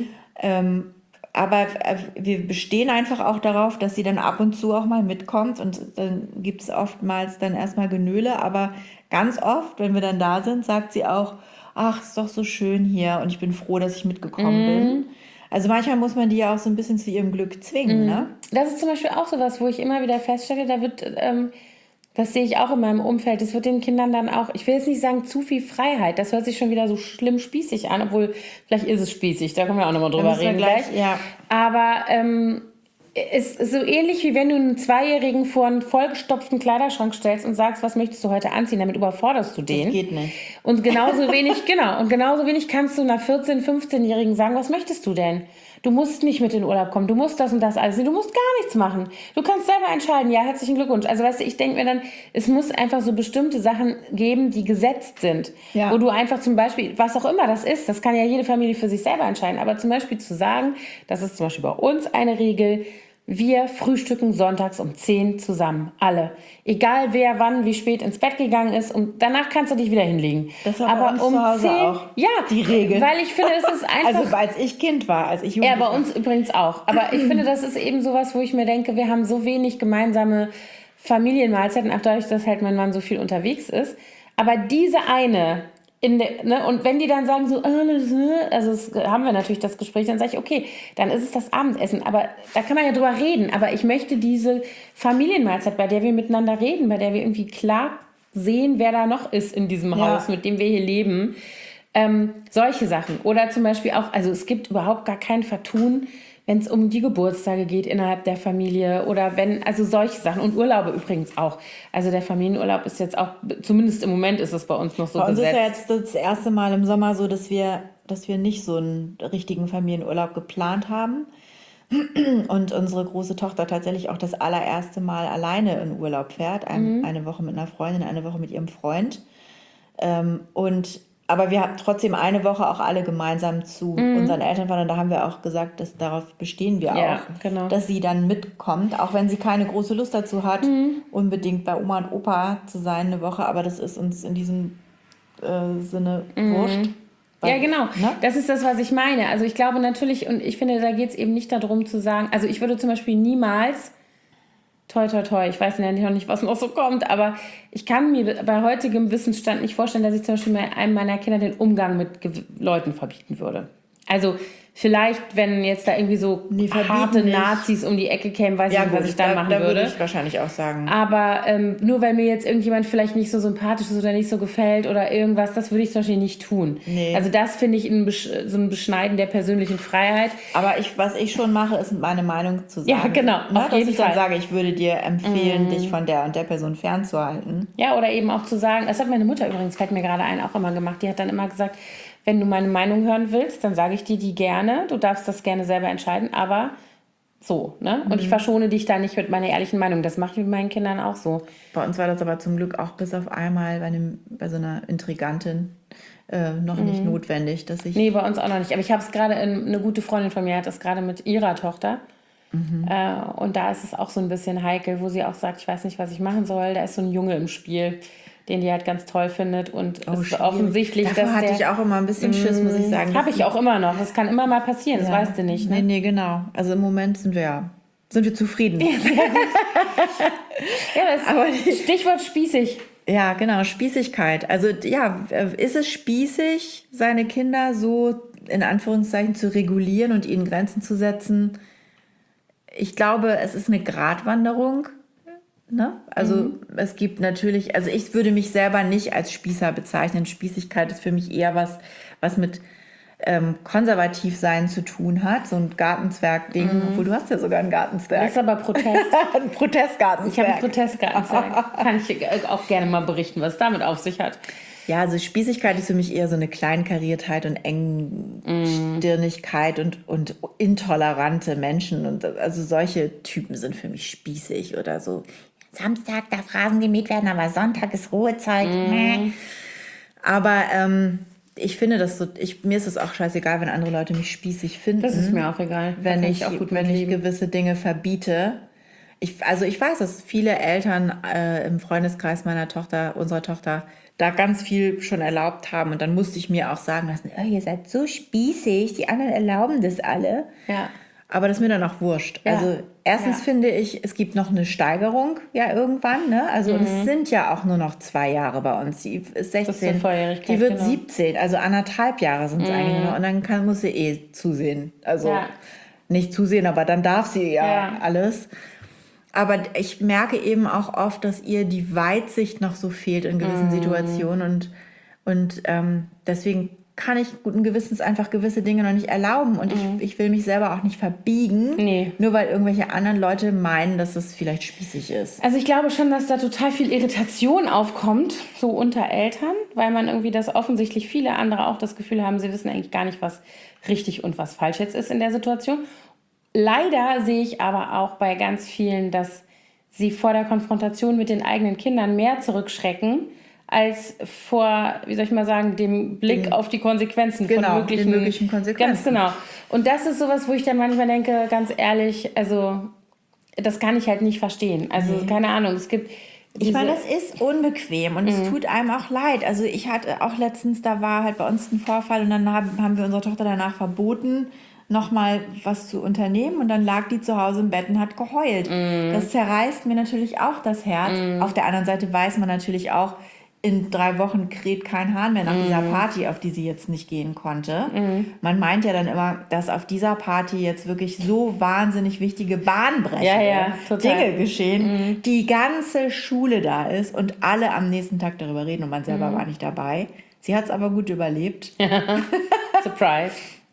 Aber wir bestehen einfach auch darauf, dass sie dann ab und zu auch mal mitkommt und dann gibt es oftmals dann erstmal Genöle, aber ganz oft, wenn wir dann da sind, sagt sie auch, ach, ist doch so schön hier und ich bin froh, dass ich mitgekommen bin. Also manchmal muss man die ja auch so ein bisschen zu ihrem Glück zwingen, ne? Das ist zum Beispiel auch sowas, wo ich immer wieder feststelle, da wird, das sehe ich auch in meinem Umfeld, es wird den Kindern dann auch, ich will jetzt nicht sagen zu viel Freiheit, das hört sich schon wieder so schlimm spießig an, obwohl vielleicht ist es spießig, da können wir auch nochmal drüber reden gleich. Ja. Aber es ist so ähnlich, wie wenn du einen Zweijährigen vor einen vollgestopften Kleiderschrank stellst und sagst, was möchtest du heute anziehen, damit überforderst du den. Das geht nicht. Und genauso wenig kannst du einer 14-, 15-Jährigen sagen, was möchtest du denn? Du musst nicht mit in den Urlaub kommen, du musst das und das alles, du musst gar nichts machen. Du kannst selber entscheiden, ja, herzlichen Glückwunsch. Also weißt du, ich denke mir dann, es muss einfach so bestimmte Sachen geben, die gesetzt sind. Ja. Wo du einfach zum Beispiel, was auch immer das ist, das kann ja jede Familie für sich selber entscheiden, aber zum Beispiel zu sagen, das ist zum Beispiel bei uns eine Regel, wir frühstücken sonntags um 10 zusammen, alle. Egal wer, wann, wie spät ins Bett gegangen ist und danach kannst du dich wieder hinlegen. Das war aber bei uns zu Hause 10, auch die Regel. Weil ich finde, es ist einfach... Also als ich Kind war, als ich Jugendlich war. Ja, bei uns übrigens auch. Aber ich finde, das ist eben sowas, wo ich mir denke, wir haben so wenig gemeinsame Familienmahlzeiten, auch dadurch, dass halt mein Mann so viel unterwegs ist. Aber diese eine... und wenn die dann sagen so, also haben wir natürlich das Gespräch, dann sage ich, okay, dann ist es das Abendessen. Aber da kann man ja drüber reden. Aber ich möchte diese Familienmahlzeit, bei der wir miteinander reden, bei der wir irgendwie klar sehen, wer da noch ist in diesem Haus, mit dem wir hier leben. Solche Sachen. Oder zum Beispiel auch, also es gibt überhaupt gar kein Vertun, wenn es um die Geburtstage geht innerhalb der Familie oder also solche Sachen und Urlaube übrigens auch. Also der Familienurlaub ist jetzt auch, zumindest im Moment ist es bei uns noch so Bei uns gesetzt. ist ja jetzt das erste Mal im Sommer so, dass wir nicht so einen richtigen Familienurlaub geplant haben und unsere große Tochter tatsächlich auch das allererste Mal alleine in Urlaub fährt. Eine Woche mit einer Freundin, eine Woche mit ihrem Freund. Aber wir haben trotzdem eine Woche auch alle gemeinsam zu unseren Eltern fahren. Und da haben wir auch gesagt, dass darauf bestehen wir Ja, auch, genau. dass sie dann mitkommt, auch wenn sie keine große Lust dazu hat, unbedingt bei Oma und Opa zu sein eine Woche. Aber das ist uns in diesem Sinne wurscht. Ja, genau. Ne? Das ist das, was ich meine. Also ich glaube natürlich, und ich finde, da geht es eben nicht darum zu sagen, also ich würde zum Beispiel niemals, toi, toi, toi, ich weiß ja noch nicht, was noch so kommt, aber ich kann mir bei heutigem Wissensstand nicht vorstellen, dass ich zum Beispiel einem meiner Kinder den Umgang mit Leuten verbieten würde. Also vielleicht, wenn jetzt da irgendwie so harte nicht. Nazis um die Ecke kämen, weiß ich nicht, was ich dann machen da würde. würde ich wahrscheinlich auch sagen. Aber nur weil mir jetzt irgendjemand vielleicht nicht so sympathisch ist oder nicht so gefällt oder irgendwas, das würde ich zum Beispiel nicht tun. Nee. Also das finde ich so ein Beschneiden der persönlichen Freiheit. Aber was ich schon mache, ist meine Meinung zu sagen. Ja, genau, auf dass jeden ich dann Fall. sage, ich würde dir empfehlen, dich von der und der Person fernzuhalten. Ja, oder eben auch zu sagen, das hat meine Mutter übrigens, fällt mir gerade ein, auch immer gemacht. Die hat dann immer gesagt, wenn du meine Meinung hören willst, dann sage ich dir die gerne. Du darfst das gerne selber entscheiden, aber so, ne? Und ich verschone dich da nicht mit meiner ehrlichen Meinung. Das mache ich mit meinen Kindern auch so. Bei uns war das aber zum Glück auch bis auf einmal bei so einer Intrigantin noch nicht notwendig, dass ich... Nee, bei uns auch noch nicht. Aber ich habe es gerade, eine gute Freundin von mir hat das gerade mit ihrer Tochter. Und da ist es auch so ein bisschen heikel, wo sie auch sagt, ich weiß nicht, was ich machen soll. Da ist so ein Junge im Spiel, den die halt ganz toll findet. Und es ist offensichtlich, Davor hatte ich auch immer ein bisschen Schiss, muss ich sagen. Habe ich auch immer noch. Das kann immer mal passieren, das weißt du nicht. Ne? Nee, genau. Also im Moment sind wir zufrieden. Ja, aber Stichwort spießig. Ja, genau, Spießigkeit. Also ja, ist es spießig, seine Kinder so in Anführungszeichen zu regulieren und ihnen Grenzen zu setzen? Ich glaube, es ist eine Gratwanderung. Ne? Also es gibt natürlich, also ich würde mich selber nicht als Spießer bezeichnen. Spießigkeit ist für mich eher was mit konservativ sein zu tun hat. So ein Gartenzwerg-Ding. Obwohl, du hast ja sogar einen Gartenzwerg. Das ist aber Protest. Ein Protestgartenzwerg. Ich habe einen Protestgartenzwerg. Kann ich auch gerne mal berichten, was es damit auf sich hat. Ja, also Spießigkeit ist für mich eher so eine Kleinkariertheit und Engstirnigkeit und intolerante Menschen. Und also solche Typen sind für mich spießig oder so. Samstag darf Rasen gemäht werden, aber Sonntag ist Ruhezeit. Aber ich finde das so, mir ist es auch scheißegal, wenn andere Leute mich spießig finden. Das ist mir auch egal. Wenn ich gewisse Dinge verbiete. Ich weiß, dass viele Eltern im Freundeskreis unserer Tochter, da ganz viel schon erlaubt haben. Und dann musste ich mir auch sagen lassen, ihr seid so spießig, die anderen erlauben das alle. Ja. Aber das ist mir dann auch wurscht. Ja. Also erstens finde ich, es gibt noch eine Steigerung ja irgendwann. Ne? Also und es sind ja auch nur noch 2 Jahre bei uns. Sie ist 16, die wird 17. Also 1,5 Jahre sind es eigentlich nur noch. Und dann muss sie zusehen. Also nicht zusehen, aber dann darf sie ja alles. Aber ich merke eben auch oft, dass ihr die Weitsicht noch so fehlt in gewissen Situationen. Und deswegen kann ich guten Gewissens einfach gewisse Dinge noch nicht erlauben. Und ich will mich selber auch nicht verbiegen, nur weil irgendwelche anderen Leute meinen, dass es vielleicht spießig ist. Also ich glaube schon, dass da total viel Irritation aufkommt, so unter Eltern, weil man irgendwie das offensichtlich viele andere auch das Gefühl haben, sie wissen eigentlich gar nicht, was richtig und was falsch jetzt ist in der Situation. Leider sehe ich aber auch bei ganz vielen, dass sie vor der Konfrontation mit den eigenen Kindern mehr zurückschrecken, als vor, wie soll ich mal sagen, dem Blick auf die Konsequenzen von den möglichen Konsequenzen. Ganz genau. Und das ist sowas, wo ich dann manchmal denke, ganz ehrlich, also das kann ich halt nicht verstehen. Also keine Ahnung, es gibt... Ich meine, das ist unbequem und es tut einem auch leid. Also ich hatte auch letztens, da war halt bei uns ein Vorfall und dann haben wir unserer Tochter danach verboten, nochmal was zu unternehmen und dann lag die zu Hause im Bett und hat geheult. Das zerreißt mir natürlich auch das Herz. Auf der anderen Seite weiß man natürlich auch, in 3 Wochen kräht kein Hahn mehr nach dieser Party, auf die sie jetzt nicht gehen konnte. Man meint ja dann immer, dass auf dieser Party jetzt wirklich so wahnsinnig wichtige bahnbrechende Dinge geschehen, die ganze Schule da ist und alle am nächsten Tag darüber reden und man selber war nicht dabei. Sie hat es aber gut überlebt. Surprise.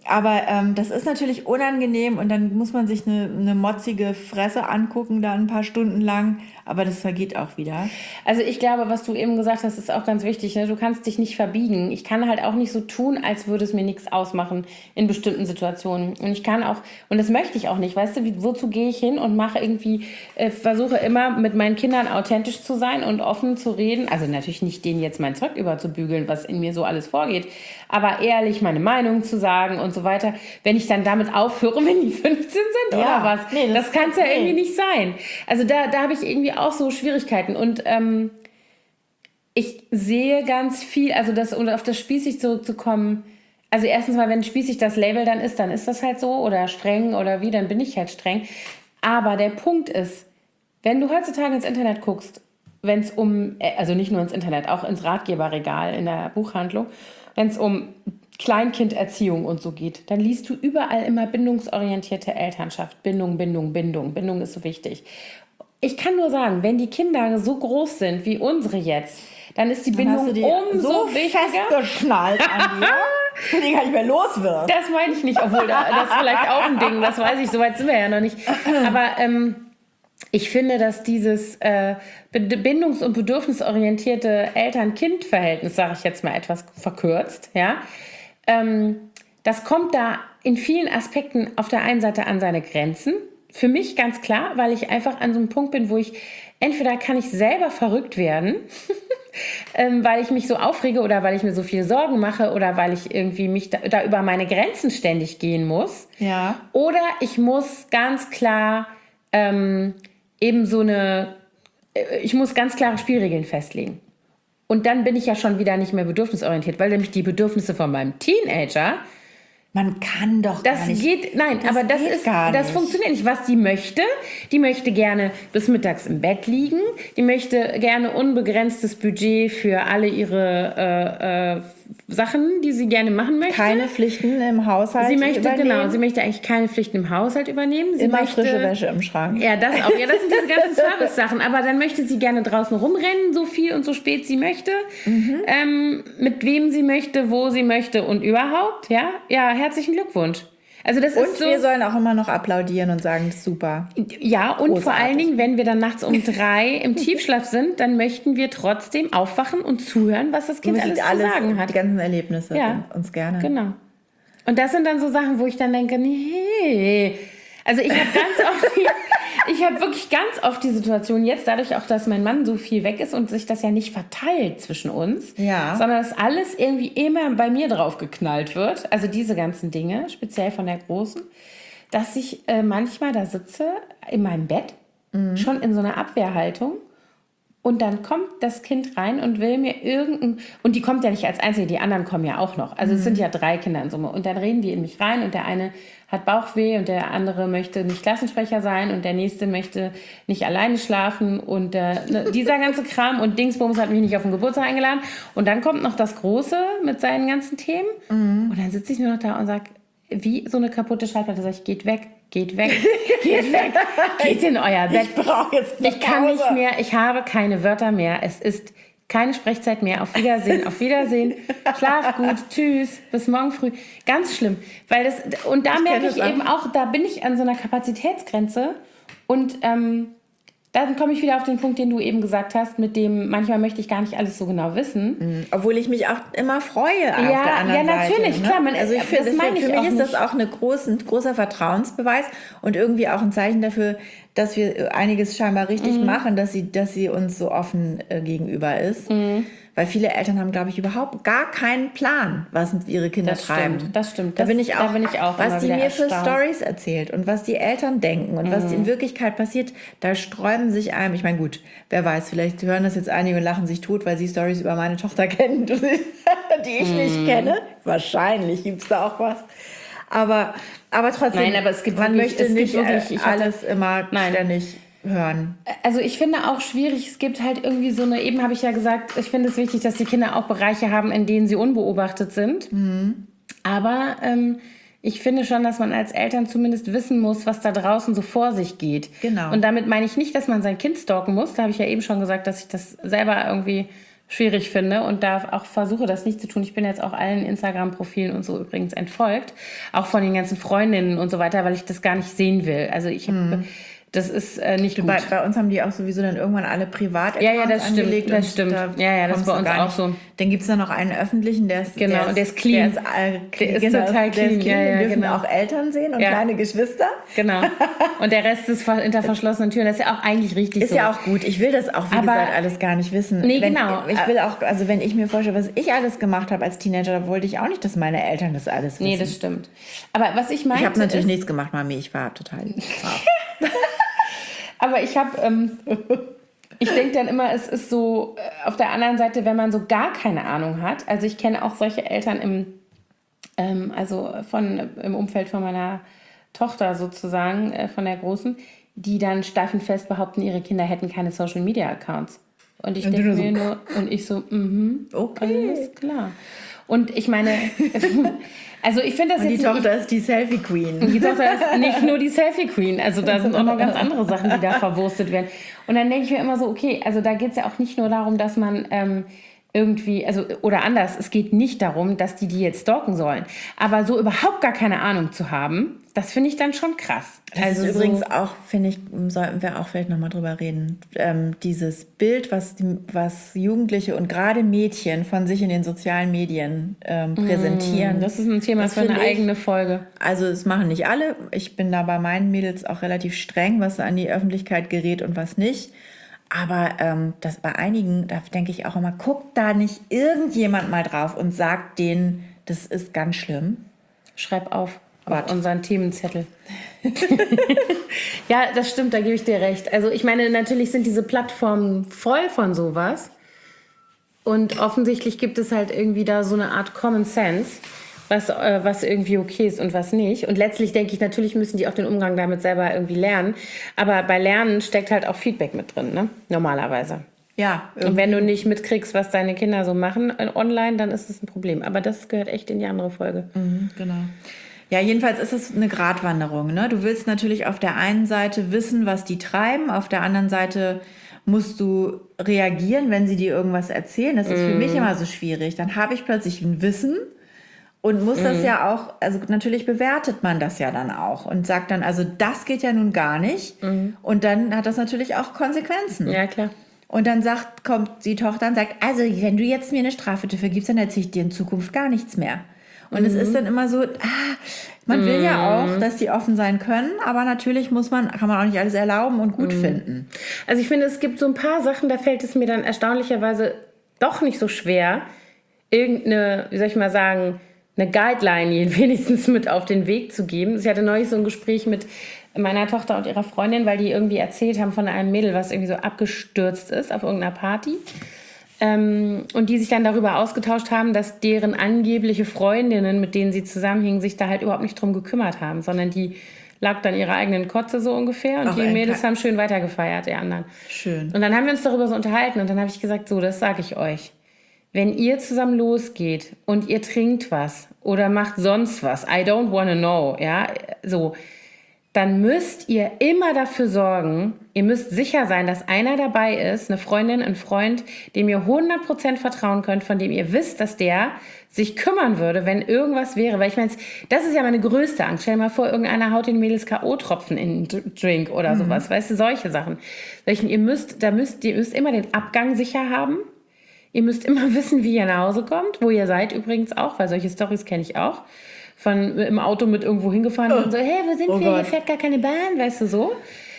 Aber das ist natürlich unangenehm und dann muss man sich eine motzige Fresse angucken, da ein paar Stunden lang. Aber das vergeht auch wieder. Also ich glaube, was du eben gesagt hast, ist auch ganz wichtig. Ne? Du kannst dich nicht verbiegen. Ich kann halt auch nicht so tun, als würde es mir nichts ausmachen in bestimmten Situationen. Und ich kann auch, und das möchte ich auch nicht, weißt du, wozu gehe ich hin und mache irgendwie, versuche immer mit meinen Kindern authentisch zu sein und offen zu reden. Also natürlich nicht denen jetzt mein Zeug überzubügeln, was in mir so alles vorgeht, aber ehrlich meine Meinung zu sagen und so weiter. Wenn ich dann damit aufhöre, wenn die 15 sind oder was, nee, das kann es ja irgendwie nicht sein. Also da habe ich irgendwie auch so Schwierigkeiten und ich sehe ganz viel, also das, um auf das spießig zurückzukommen, also erstens mal, wenn spießig das Label dann ist das halt so oder streng oder wie, dann bin ich halt streng. Aber der Punkt ist, wenn du heutzutage ins Internet guckst, wenn es also nicht nur ins Internet, auch ins Ratgeberregal in der Buchhandlung, wenn es um Kleinkinderziehung und so geht, dann liest du überall immer bindungsorientierte Elternschaft. Bindung, Bindung, Bindung. Bindung ist so wichtig. Ich kann nur sagen, wenn die Kinder so groß sind wie unsere jetzt, dann ist die Bindung umso so wichtiger. Festgeknallt an dir, dass du die gar nicht mehr los wirst. Das meine ich nicht, obwohl das ist vielleicht auch ein Ding, das weiß ich, soweit sind wir ja noch nicht. Aber ich finde, dass dieses bindungs- und bedürfnisorientierte Eltern-Kind-Verhältnis, sage ich jetzt mal etwas verkürzt, ja, das kommt da in vielen Aspekten auf der einen Seite an seine Grenzen. Für mich ganz klar, weil ich einfach an so einem Punkt bin, wo ich entweder kann ich selber verrückt werden, weil ich mich so aufrege oder weil ich mir so viel Sorgen mache oder weil ich irgendwie mich da über meine Grenzen ständig gehen muss. Ja. Oder ich muss ganz klar ich muss ganz klare Spielregeln festlegen. Und dann bin ich ja schon wieder nicht mehr bedürfnisorientiert, weil nämlich die Bedürfnisse von meinem Teenager, man kann doch das gar nicht. geht, nein, das aber das geht ist, gar das nicht. funktioniert nicht. Was die möchte gerne bis mittags im Bett liegen, die möchte gerne unbegrenztes Budget für alle ihre Sachen, die sie gerne machen möchte. Keine Pflichten im Haushalt Sie möchte übernehmen. sie möchte eigentlich keine Pflichten im Haushalt übernehmen. Sie Immer möchte, frische Wäsche im Schrank. Ja, das auch. Ja, das sind diese ganzen Service-Sachen. Aber dann möchte sie gerne draußen rumrennen, so viel und so spät sie möchte. Mit wem sie möchte, wo sie möchte und überhaupt. Ja, herzlichen Glückwunsch. Also das Und ist so, wir sollen auch immer noch applaudieren und sagen, das ist super. ja, und Großartig. vor allen Dingen, wenn wir dann nachts um 3 im Tiefschlaf sind, dann möchten wir trotzdem aufwachen und zuhören, was das Kind alles zu sagen hat. Die ganzen Erlebnisse uns gerne. Genau. Und das sind dann so Sachen, wo ich dann denke, nee. Also ich habe wirklich ganz oft die Situation jetzt, dadurch auch, dass mein Mann so viel weg ist und sich das ja nicht verteilt zwischen uns, sondern dass alles irgendwie immer bei mir drauf geknallt wird, also diese ganzen Dinge, speziell von der Großen, dass ich manchmal da sitze in meinem Bett, schon in so einer Abwehrhaltung. Und dann kommt das Kind rein und will mir und die kommt ja nicht als Einzige, die anderen kommen ja auch noch. Also es sind ja 3 Kinder in Summe. Und dann reden die in mich rein und der eine hat Bauchweh und der andere möchte nicht Klassensprecher sein und der nächste möchte nicht alleine schlafen und dieser ganze Kram und Dingsbums hat mich nicht auf den Geburtstag eingeladen. Und dann kommt noch das Große mit seinen ganzen Themen und dann sitze ich nur noch da und sage, wie so eine kaputte Schallplatte, sage ich, geht weg. Geht weg, geht in euer Bett. Ich brauche jetzt Ich kann nicht mehr, ich habe keine Wörter mehr. Es ist keine Sprechzeit mehr. Auf Wiedersehen, auf Wiedersehen. Schlaf gut, tschüss, bis morgen früh. Ganz schlimm. Und da merke ich eben auch, da bin ich an so einer Kapazitätsgrenze und dann komme ich wieder auf den Punkt, den du eben gesagt hast, mit dem, manchmal möchte ich gar nicht alles so genau wissen. Obwohl ich mich auch immer freue auf der anderen Seite. Ja, natürlich, klar. Also ich finde, für mich ist das auch ein großer Vertrauensbeweis und irgendwie auch ein Zeichen dafür, dass wir einiges scheinbar richtig machen, dass sie uns so offen gegenüber ist. Weil viele Eltern haben, glaube ich, überhaupt gar keinen Plan, was ihre Kinder treiben. Das stimmt. Da bin ich auch was die mir für erstaunt. Stories erzählt und was die Eltern denken und was in Wirklichkeit passiert, da sträuben sich einem, ich meine, gut, wer weiß, vielleicht hören das jetzt einige und lachen sich tot, weil sie Stories über meine Tochter kennen, die ich nicht kenne. Wahrscheinlich gibt es da auch was. Aber trotzdem, Nein, aber es gibt man wirklich, möchte nicht wirklich, alles immer ständig hören. Also ich finde auch schwierig, es gibt halt irgendwie so eine, eben habe ich ja gesagt, ich finde es wichtig, dass die Kinder auch Bereiche haben, in denen sie unbeobachtet sind. Aber ich finde schon, dass man als Eltern zumindest wissen muss, was da draußen so vor sich geht. Genau. Und damit meine ich nicht, dass man sein Kind stalken muss. Da habe ich ja eben schon gesagt, dass ich das selber irgendwie schwierig finde und da auch versuche, das nicht zu tun. Ich bin jetzt auch allen Instagram-Profilen und so übrigens entfolgt, auch von den ganzen Freundinnen und so weiter, weil ich das gar nicht sehen will. Also das ist nicht gut. Bei uns haben die auch sowieso dann irgendwann alle Privat-Accounts Ja, das angelegt. stimmt, das stimmt. Ja, das ist bei uns auch so. Dann gibt es da noch einen öffentlichen, der ist Genau, und der ist clean. Der ist total clean. Ja, Den dürfen genau. auch Eltern sehen und kleine Geschwister. Genau. Und der Rest ist hinter verschlossenen Türen. Das ist ja auch eigentlich richtig so. Ist ja auch gut. Ich will das auch, wie gesagt, alles gar nicht wissen. Nee, genau. Ich will auch, also wenn ich mir vorstelle, was ich alles gemacht habe als Teenager, da wollte ich auch nicht, dass meine Eltern das alles wissen. Nee, das stimmt. Aber was ich meinte Ich habe natürlich nichts gemacht, Mami. Ich war total brav. Aber ich denke dann immer, es ist so, auf der anderen Seite, wenn man so gar keine Ahnung hat, also ich kenne auch solche Eltern im Umfeld von meiner Tochter sozusagen, von der Großen, die dann steif und fest behaupten, ihre Kinder hätten keine Social-Media-Accounts. Und ich denke mir okay, alles klar. Und ich meine, also ich finde das und jetzt... Die Tochter ist die Selfie-Queen. Die Tochter ist nicht nur die Selfie-Queen, also da sind auch noch ganz andere Sachen, die da verwurstet werden. Und dann denke ich mir immer so, okay, also da geht es ja auch nicht nur darum, dass man irgendwie, also oder anders, es geht nicht darum, dass die jetzt stalken sollen. Aber so überhaupt gar keine Ahnung zu haben, das finde ich dann schon krass. Das ist übrigens auch, finde ich, sollten wir auch vielleicht nochmal drüber reden, dieses Bild, was Jugendliche und gerade Mädchen von sich in den sozialen Medien präsentieren. Das ist ein Thema für eine eigene Folge. Also es machen nicht alle. Ich bin da bei meinen Mädels auch relativ streng, was an die Öffentlichkeit gerät und was nicht. Aber das bei einigen, da denke ich auch immer, guckt da nicht irgendjemand mal drauf und sagt denen, das ist ganz schlimm. Schreib auf unseren Themenzettel. Ja, das stimmt, da gebe ich dir recht. Also ich meine, natürlich sind diese Plattformen voll von sowas. Und offensichtlich gibt es halt irgendwie da so eine Art Common Sense, was irgendwie okay ist und was nicht. Und letztlich denke ich, natürlich müssen die auch den Umgang damit selber irgendwie lernen. Aber bei Lernen steckt halt auch Feedback mit drin, ne? Normalerweise. Ja. Irgendwie. Und wenn du nicht mitkriegst, was deine Kinder so machen online, dann ist es ein Problem. Aber das gehört echt in die andere Folge. Genau. Ja, jedenfalls ist es eine Gratwanderung, ne? Du willst natürlich auf der einen Seite wissen, was die treiben, auf der anderen Seite musst du reagieren, wenn sie dir irgendwas erzählen. Das ist für mich immer so schwierig. Dann habe ich plötzlich ein Wissen und muss das ja auch, also natürlich bewertet man das ja dann auch und sagt dann, also das geht ja nun gar nicht. Und dann hat das natürlich auch Konsequenzen. Ja, klar. Und dann kommt die Tochter und sagt, also wenn du jetzt mir eine Strafe dafür gibst, dann erzähle ich dir in Zukunft gar nichts mehr. Und es ist dann immer so, man will ja auch, dass die offen sein können, aber natürlich kann man auch nicht alles erlauben und gut finden. Also ich finde, es gibt so ein paar Sachen, da fällt es mir dann erstaunlicherweise doch nicht so schwer, irgendeine, wie soll ich mal sagen, eine Guideline wenigstens mit auf den Weg zu geben. Ich hatte neulich so ein Gespräch mit meiner Tochter und ihrer Freundin, weil die irgendwie erzählt haben von einem Mädel, was irgendwie so abgestürzt ist auf irgendeiner Party. Und die sich dann darüber ausgetauscht haben, dass deren angebliche Freundinnen, mit denen sie zusammenhingen, sich da halt überhaupt nicht drum gekümmert haben, sondern die lag dann ihrer eigenen Kotze so ungefähr und die Mädels haben schön weitergefeiert, die anderen. Schön. Und dann haben wir uns darüber so unterhalten und dann habe ich gesagt, so, das sage ich euch. Wenn ihr zusammen losgeht und ihr trinkt was oder macht sonst was, I don't wanna know, ja, so, dann müsst ihr immer dafür sorgen, ihr müsst sicher sein, dass einer dabei ist, eine Freundin, ein Freund, dem ihr 100% vertrauen könnt, von dem ihr wisst, dass der sich kümmern würde, wenn irgendwas wäre. Weil ich meine, das ist ja meine größte Angst. Stell dir mal vor, irgendeiner haut den Mädels K.O.-Tropfen in einen Drink oder sowas. Weißt du, solche Sachen. Ihr müsst immer den Abgang sicher haben. Ihr müsst immer wissen, wie ihr nach Hause kommt, wo ihr seid übrigens auch, weil solche Storys kenne ich auch. Von im Auto mit irgendwo hingefahren und so, hey, wo sind wir? Gott. Hier fährt gar keine Bahn, weißt du so.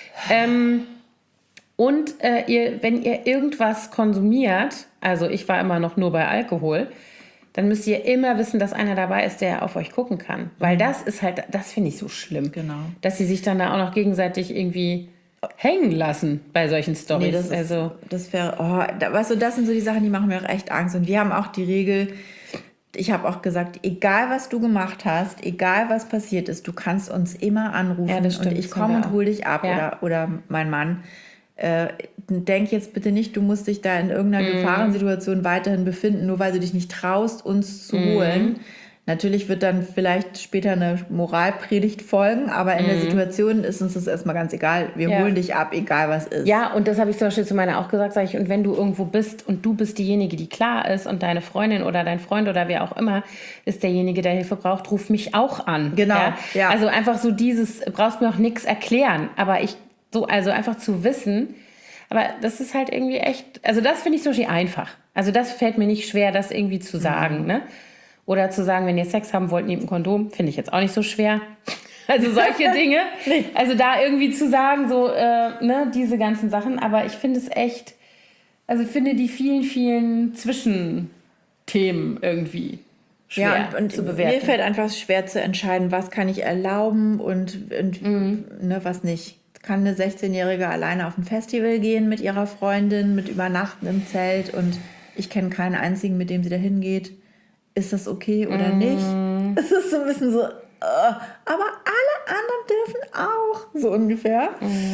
Wenn ihr irgendwas konsumiert, also ich war immer noch nur bei Alkohol, dann müsst ihr immer wissen, dass einer dabei ist, der auf euch gucken kann. Weil das ist halt, das finde ich so schlimm. Genau. Dass sie sich dann da auch noch gegenseitig irgendwie hängen lassen bei solchen Storys. Nee, das wäre, weißt du, das sind so die Sachen, die machen mir auch echt Angst. Und wir haben auch die Regel, ich habe auch gesagt, egal was du gemacht hast, egal was passiert ist, du kannst uns immer anrufen und ich komme und hole dich ab oder mein Mann. Denk jetzt bitte nicht, du musst dich da in irgendeiner Gefahrensituation weiterhin befinden, nur weil du dich nicht traust, uns zu holen. Natürlich wird dann vielleicht später eine Moralpredigt folgen, aber in der Situation ist uns das erstmal ganz egal. Wir holen dich ab, egal was ist. Ja, und das habe ich zum Beispiel zu meiner auch gesagt, sage ich, und wenn du irgendwo bist und du bist diejenige, die klar ist und deine Freundin oder dein Freund oder wer auch immer ist derjenige, der Hilfe braucht, ruf mich auch an. Genau, ja. Also einfach so dieses, brauchst mir auch nichts erklären, aber also einfach zu wissen, aber das ist halt irgendwie echt, also das finde ich so einfach. Also das fällt mir nicht schwer, das irgendwie zu sagen, ne? Oder zu sagen, wenn ihr Sex haben wollt, nehmt ein Kondom, finde ich jetzt auch nicht so schwer. Also solche Dinge. Nee. Also da irgendwie zu sagen, so, ne, diese ganzen Sachen. Aber ich finde es echt, also ich finde die vielen, vielen Zwischenthemen irgendwie schwer und zu bewerten. Mir fällt einfach schwer zu entscheiden, was kann ich erlauben und ne, was nicht. Kann eine 16-Jährige alleine auf ein Festival gehen mit ihrer Freundin, mit Übernachten im Zelt und ich kenne keinen einzigen, mit dem sie da hingeht. Ist das okay oder nicht? Es ist so ein bisschen so, aber alle anderen dürfen auch, so ungefähr.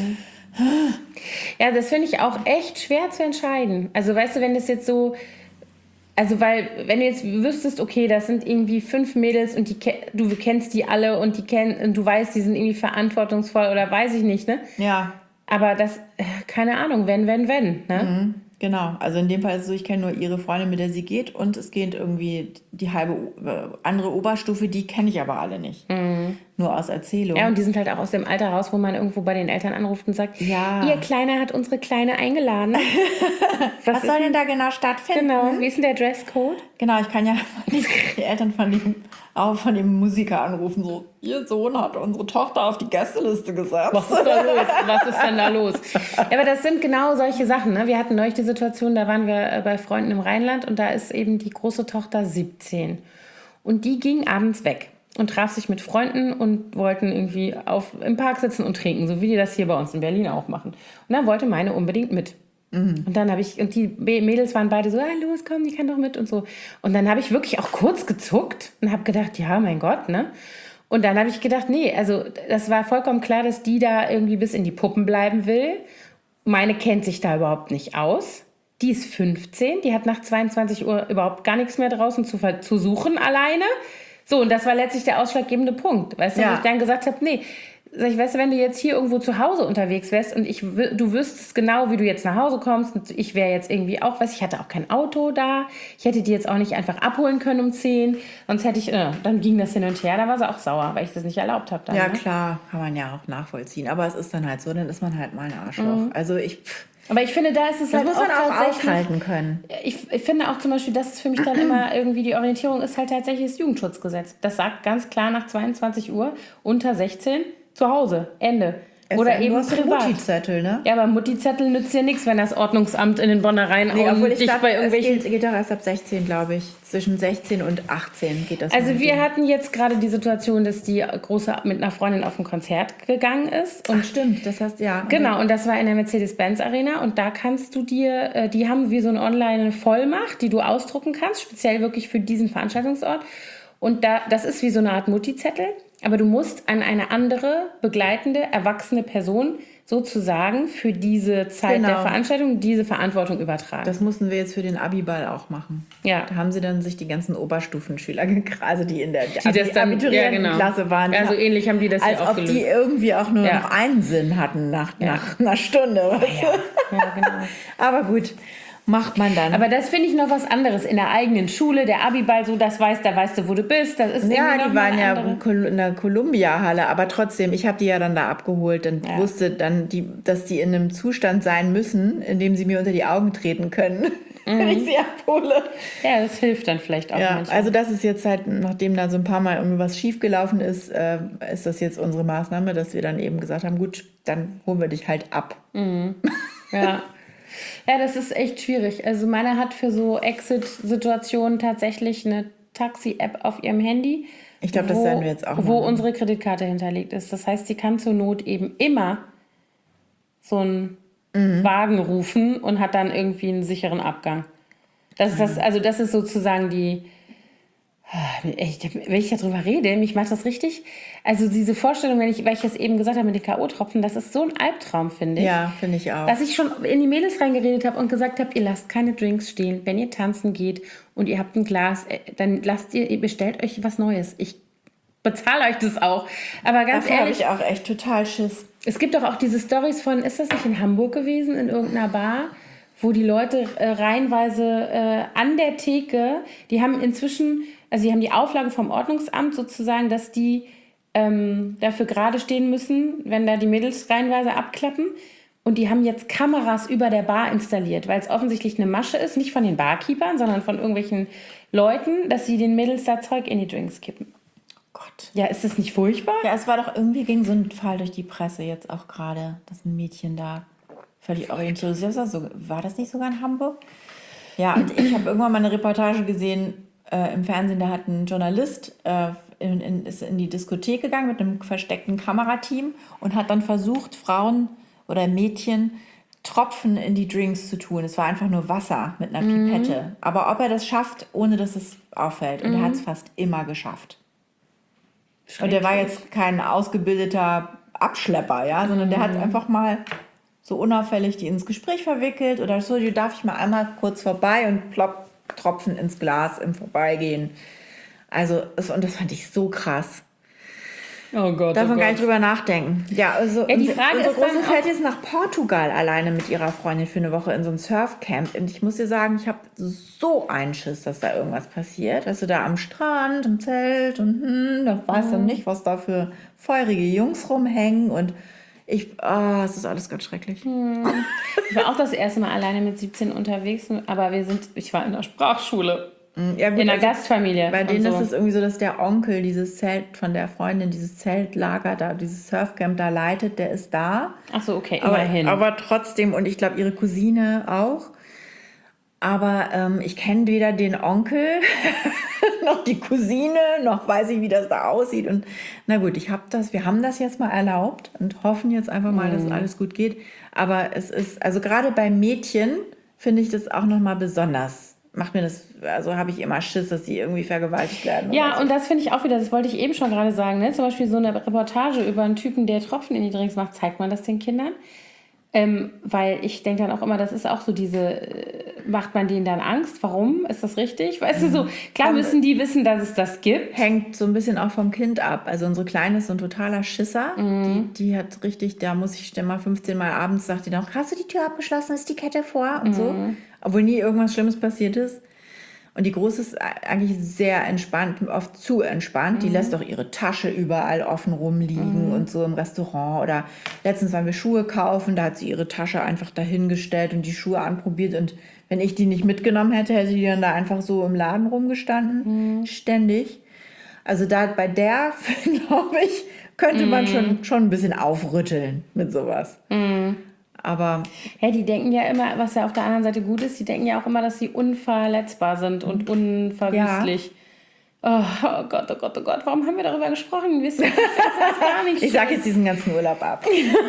Ja, das finde ich auch echt schwer zu entscheiden. Also weißt du, wenn das jetzt so, also weil, wenn du jetzt wüsstest, okay, das sind irgendwie 5 Mädels und du kennst die alle und du weißt, die sind irgendwie verantwortungsvoll oder weiß ich nicht, ne? Ja. Aber das, keine Ahnung, wenn, ne? Genau, also in dem Fall ist es so, ich kenne nur ihre Freundin, mit der sie geht und es geht irgendwie die halbe andere Oberstufe, die kenne ich aber alle nicht. Nur aus Erzählung. Ja, und die sind halt auch aus dem Alter raus, wo man irgendwo bei den Eltern anruft und sagt, Ja. Ihr Kleiner hat unsere Kleine eingeladen. Was soll denn da genau stattfinden? Genau, wie ist denn der Dresscode? Genau, ich kann ja die Eltern von dem Musiker anrufen, so, ihr Sohn hat unsere Tochter auf die Gästeliste gesetzt. Was ist da los? Was ist denn da los? Ja, aber das sind genau solche Sachen. Ne? Wir hatten neulich die Situation, da waren wir bei Freunden im Rheinland und da ist eben die große Tochter 17. Und die ging abends weg und traf sich mit Freunden und wollten irgendwie im Park sitzen und trinken, so wie die das hier bei uns in Berlin auch machen. Und dann wollte meine unbedingt mit. Und dann und die Mädels waren beide so, los, komm, die kann doch mit und so. Und dann habe ich wirklich auch kurz gezuckt und habe gedacht, ja, mein Gott, ne? Und dann habe ich gedacht, nee, also das war vollkommen klar, dass die da irgendwie bis in die Puppen bleiben will. Meine kennt sich da überhaupt nicht aus. Die ist 15, die hat nach 22 Uhr überhaupt gar nichts mehr draußen zu suchen alleine. So, und das war letztlich der ausschlaggebende Punkt. Weißt du, wo ich dann gesagt habe, nee, sag ich, weißt du, wenn du jetzt hier irgendwo zu Hause unterwegs wärst und du wüsstest genau, wie du jetzt nach Hause kommst und ich wäre jetzt irgendwie auch, ich hatte auch kein Auto da, ich hätte die jetzt auch nicht einfach abholen können um 10, sonst hätte ich, dann ging das hin und her, da war sie auch sauer, weil ich das nicht erlaubt habe. Ja, klar, kann man ja auch nachvollziehen, aber es ist dann halt so, dann ist man halt mal ein Arschloch. Also aber ich finde, da ist es das halt muss man auch tatsächlich aushalten können. Ich finde auch zum Beispiel, das ist für mich dann immer irgendwie die Orientierung, ist halt tatsächlich das Jugendschutzgesetz. Das sagt ganz klar nach 22 Uhr unter 16 zu Hause, Ende. Oder eben privat. Mutti-Zettel, ne? Ja, aber Mutti-Zettel nützt ja nichts, wenn das Ordnungsamt in den Bonnereien bei irgendwelchen... Es geht doch erst ab 16, glaube ich. Zwischen 16 und 18 geht das. Also wir hatten jetzt gerade die Situation, dass die Große mit einer Freundin auf ein Konzert gegangen ist. Und stimmt, das heißt, ja. Genau, und das war in der Mercedes-Benz-Arena und da kannst du dir, die haben wie so eine Online-Vollmacht, die du ausdrucken kannst, speziell wirklich für diesen Veranstaltungsort. Und das ist wie so eine Art Mutti-Zettel. Aber du musst an eine andere, begleitende, erwachsene Person sozusagen für diese Zeit der Veranstaltung diese Verantwortung übertragen. Das mussten wir jetzt für den Abiball auch machen. Ja. Da haben sie dann sich die ganzen Oberstufenschüler also die in der Abiturientenklasse waren. Ja, so ähnlich haben die das hier auch gelöst. Als ob die irgendwie auch nur noch einen Sinn hatten nach einer Stunde. Ja, genau. Aber gut. Macht man dann. Aber das finde ich noch was anderes. In der eigenen Schule, der Abiball, so da weißt du, wo du bist. Das ist die waren ja in der Columbia-Halle, aber trotzdem, ich habe die ja dann da abgeholt und wusste dann, dass die in einem Zustand sein müssen, in dem sie mir unter die Augen treten können, wenn ich sie abhole. Ja, das hilft dann vielleicht auch manchmal. Also das ist jetzt halt, nachdem da so ein paar Mal irgendwie was schiefgelaufen ist, ist das jetzt unsere Maßnahme, dass wir dann eben gesagt haben, gut, dann holen wir dich halt ab. Ja. Ja, das ist echt schwierig. Also meine hat für so Exit-Situationen tatsächlich eine Taxi-App auf ihrem Handy. Ich glaube, das werden wir jetzt auch machen. Wo unsere Kreditkarte hinterlegt ist. Das heißt, sie kann zur Not eben immer so einen Wagen rufen und hat dann irgendwie einen sicheren Abgang. Das ist sozusagen Echt, wenn ich darüber rede, mich macht das richtig. Also diese Vorstellung, weil ich das eben gesagt habe mit den K.O.-Tropfen, das ist so ein Albtraum, finde ich. Ja, finde ich auch. Dass ich schon in die Mädels reingeredet habe und gesagt habe, ihr lasst keine Drinks stehen. Wenn ihr tanzen geht und ihr habt ein Glas, dann ihr bestellt euch was Neues. Ich bezahle euch das auch. Aber ganz Dafür habe ehrlich, ich auch echt total Schiss. es gibt doch auch diese Storys von, ist das nicht in Hamburg gewesen, in irgendeiner Bar, wo die Leute reihenweise an der Theke, die haben inzwischen, also die haben die Auflage vom Ordnungsamt sozusagen, dass die dafür gerade stehen müssen, wenn da die Mädels reihenweise abklappen. Und die haben jetzt Kameras über der Bar installiert, weil es offensichtlich eine Masche ist, nicht von den Barkeepern, sondern von irgendwelchen Leuten, dass sie den Mädels da Zeug in die Drinks kippen. Gott. Ja, ist das nicht furchtbar? Ja, es war doch irgendwie, ging so ein Fall durch die Presse jetzt auch gerade, dass ein Mädchen da völlig orientiert ist. War das nicht sogar in Hamburg? Ja, und ich habe irgendwann mal eine Reportage gesehen im Fernsehen, da hat ein Journalist ist in die Diskothek gegangen mit einem versteckten Kamerateam und hat dann versucht, Frauen oder Mädchen Tropfen in die Drinks zu tun. Es war einfach nur Wasser mit einer Pipette. Aber ob er das schafft, ohne dass es auffällt. Und er hat es fast immer geschafft. Und der war jetzt kein ausgebildeter Abschlepper, ja, sondern der hat einfach mal so unauffällig die ins Gespräch verwickelt oder so, die darf ich mal einmal kurz vorbei und plopp, Tropfen ins Glas im Vorbeigehen. Also, und das fand ich so krass. Oh Gott, Darf man gar nicht drüber nachdenken. Ja, also Ja, die Frage unsere ist dann Große fährt jetzt nach Portugal alleine mit ihrer Freundin für eine Woche in so ein Surfcamp. Und ich muss dir sagen, ich habe so einen Schiss, dass da irgendwas passiert. Weißt du, da am Strand, im Zelt und da weiß dann nicht, was da für feurige Jungs rumhängen. Und es ist alles ganz schrecklich. Ich war auch das erste Mal alleine mit 17 unterwegs, aber ich war in der Sprachschule. Ja, gut, In einer also Gastfamilie. bei denen und ist es irgendwie so, dass der Onkel dieses Zelt von der Freundin, dieses Zeltlager da, dieses Surfcamp da leitet, der ist da. Ach so, okay, immerhin. Aber trotzdem, und ich glaube, ihre Cousine auch. Aber ich kenne weder den Onkel noch die Cousine, noch weiß ich, wie das da aussieht. Und na gut, wir haben das jetzt mal erlaubt und hoffen jetzt einfach mal, dass alles gut geht. Aber es ist, also gerade bei Mädchen finde ich das auch nochmal besonders. Also habe ich immer Schiss, dass sie irgendwie vergewaltigt werden. Ja, so. und das finde ich auch wieder, das wollte ich eben schon gerade sagen, ne? Zum Beispiel so eine Reportage über einen Typen, der Tropfen in die Drinks macht, zeigt man das den Kindern? Weil ich denke dann auch immer, das ist auch so macht man denen dann Angst? Warum? Ist das richtig? Weißt du, so, klar müssen die wissen, dass es das gibt. Hängt so ein bisschen auch vom Kind ab. Also unsere Kleine ist so ein totaler Schisser. Die hat richtig, da muss ich mal 15 Mal abends, sagt die noch, hast du die Tür abgeschlossen, ist die Kette vor und so. Obwohl nie irgendwas Schlimmes passiert ist. Und die Große ist eigentlich sehr entspannt, oft zu entspannt. Die lässt auch ihre Tasche überall offen rumliegen und so im Restaurant. Oder letztens waren wir Schuhe kaufen, da hat sie ihre Tasche einfach dahingestellt und die Schuhe anprobiert. Und wenn ich die nicht mitgenommen hätte, hätte die dann da einfach so im Laden rumgestanden, ständig. Also da bei der, glaube ich, könnte man schon ein bisschen aufrütteln mit sowas. Aber Ja, die denken ja immer, was ja auf der anderen Seite gut ist, die denken ja auch immer, dass sie unverletzbar sind und unverwüstlich. Oh Gott, oh Gott, oh Gott, warum haben wir darüber gesprochen? Wir wissen das gar nicht. ich sage jetzt diesen ganzen Urlaub ab.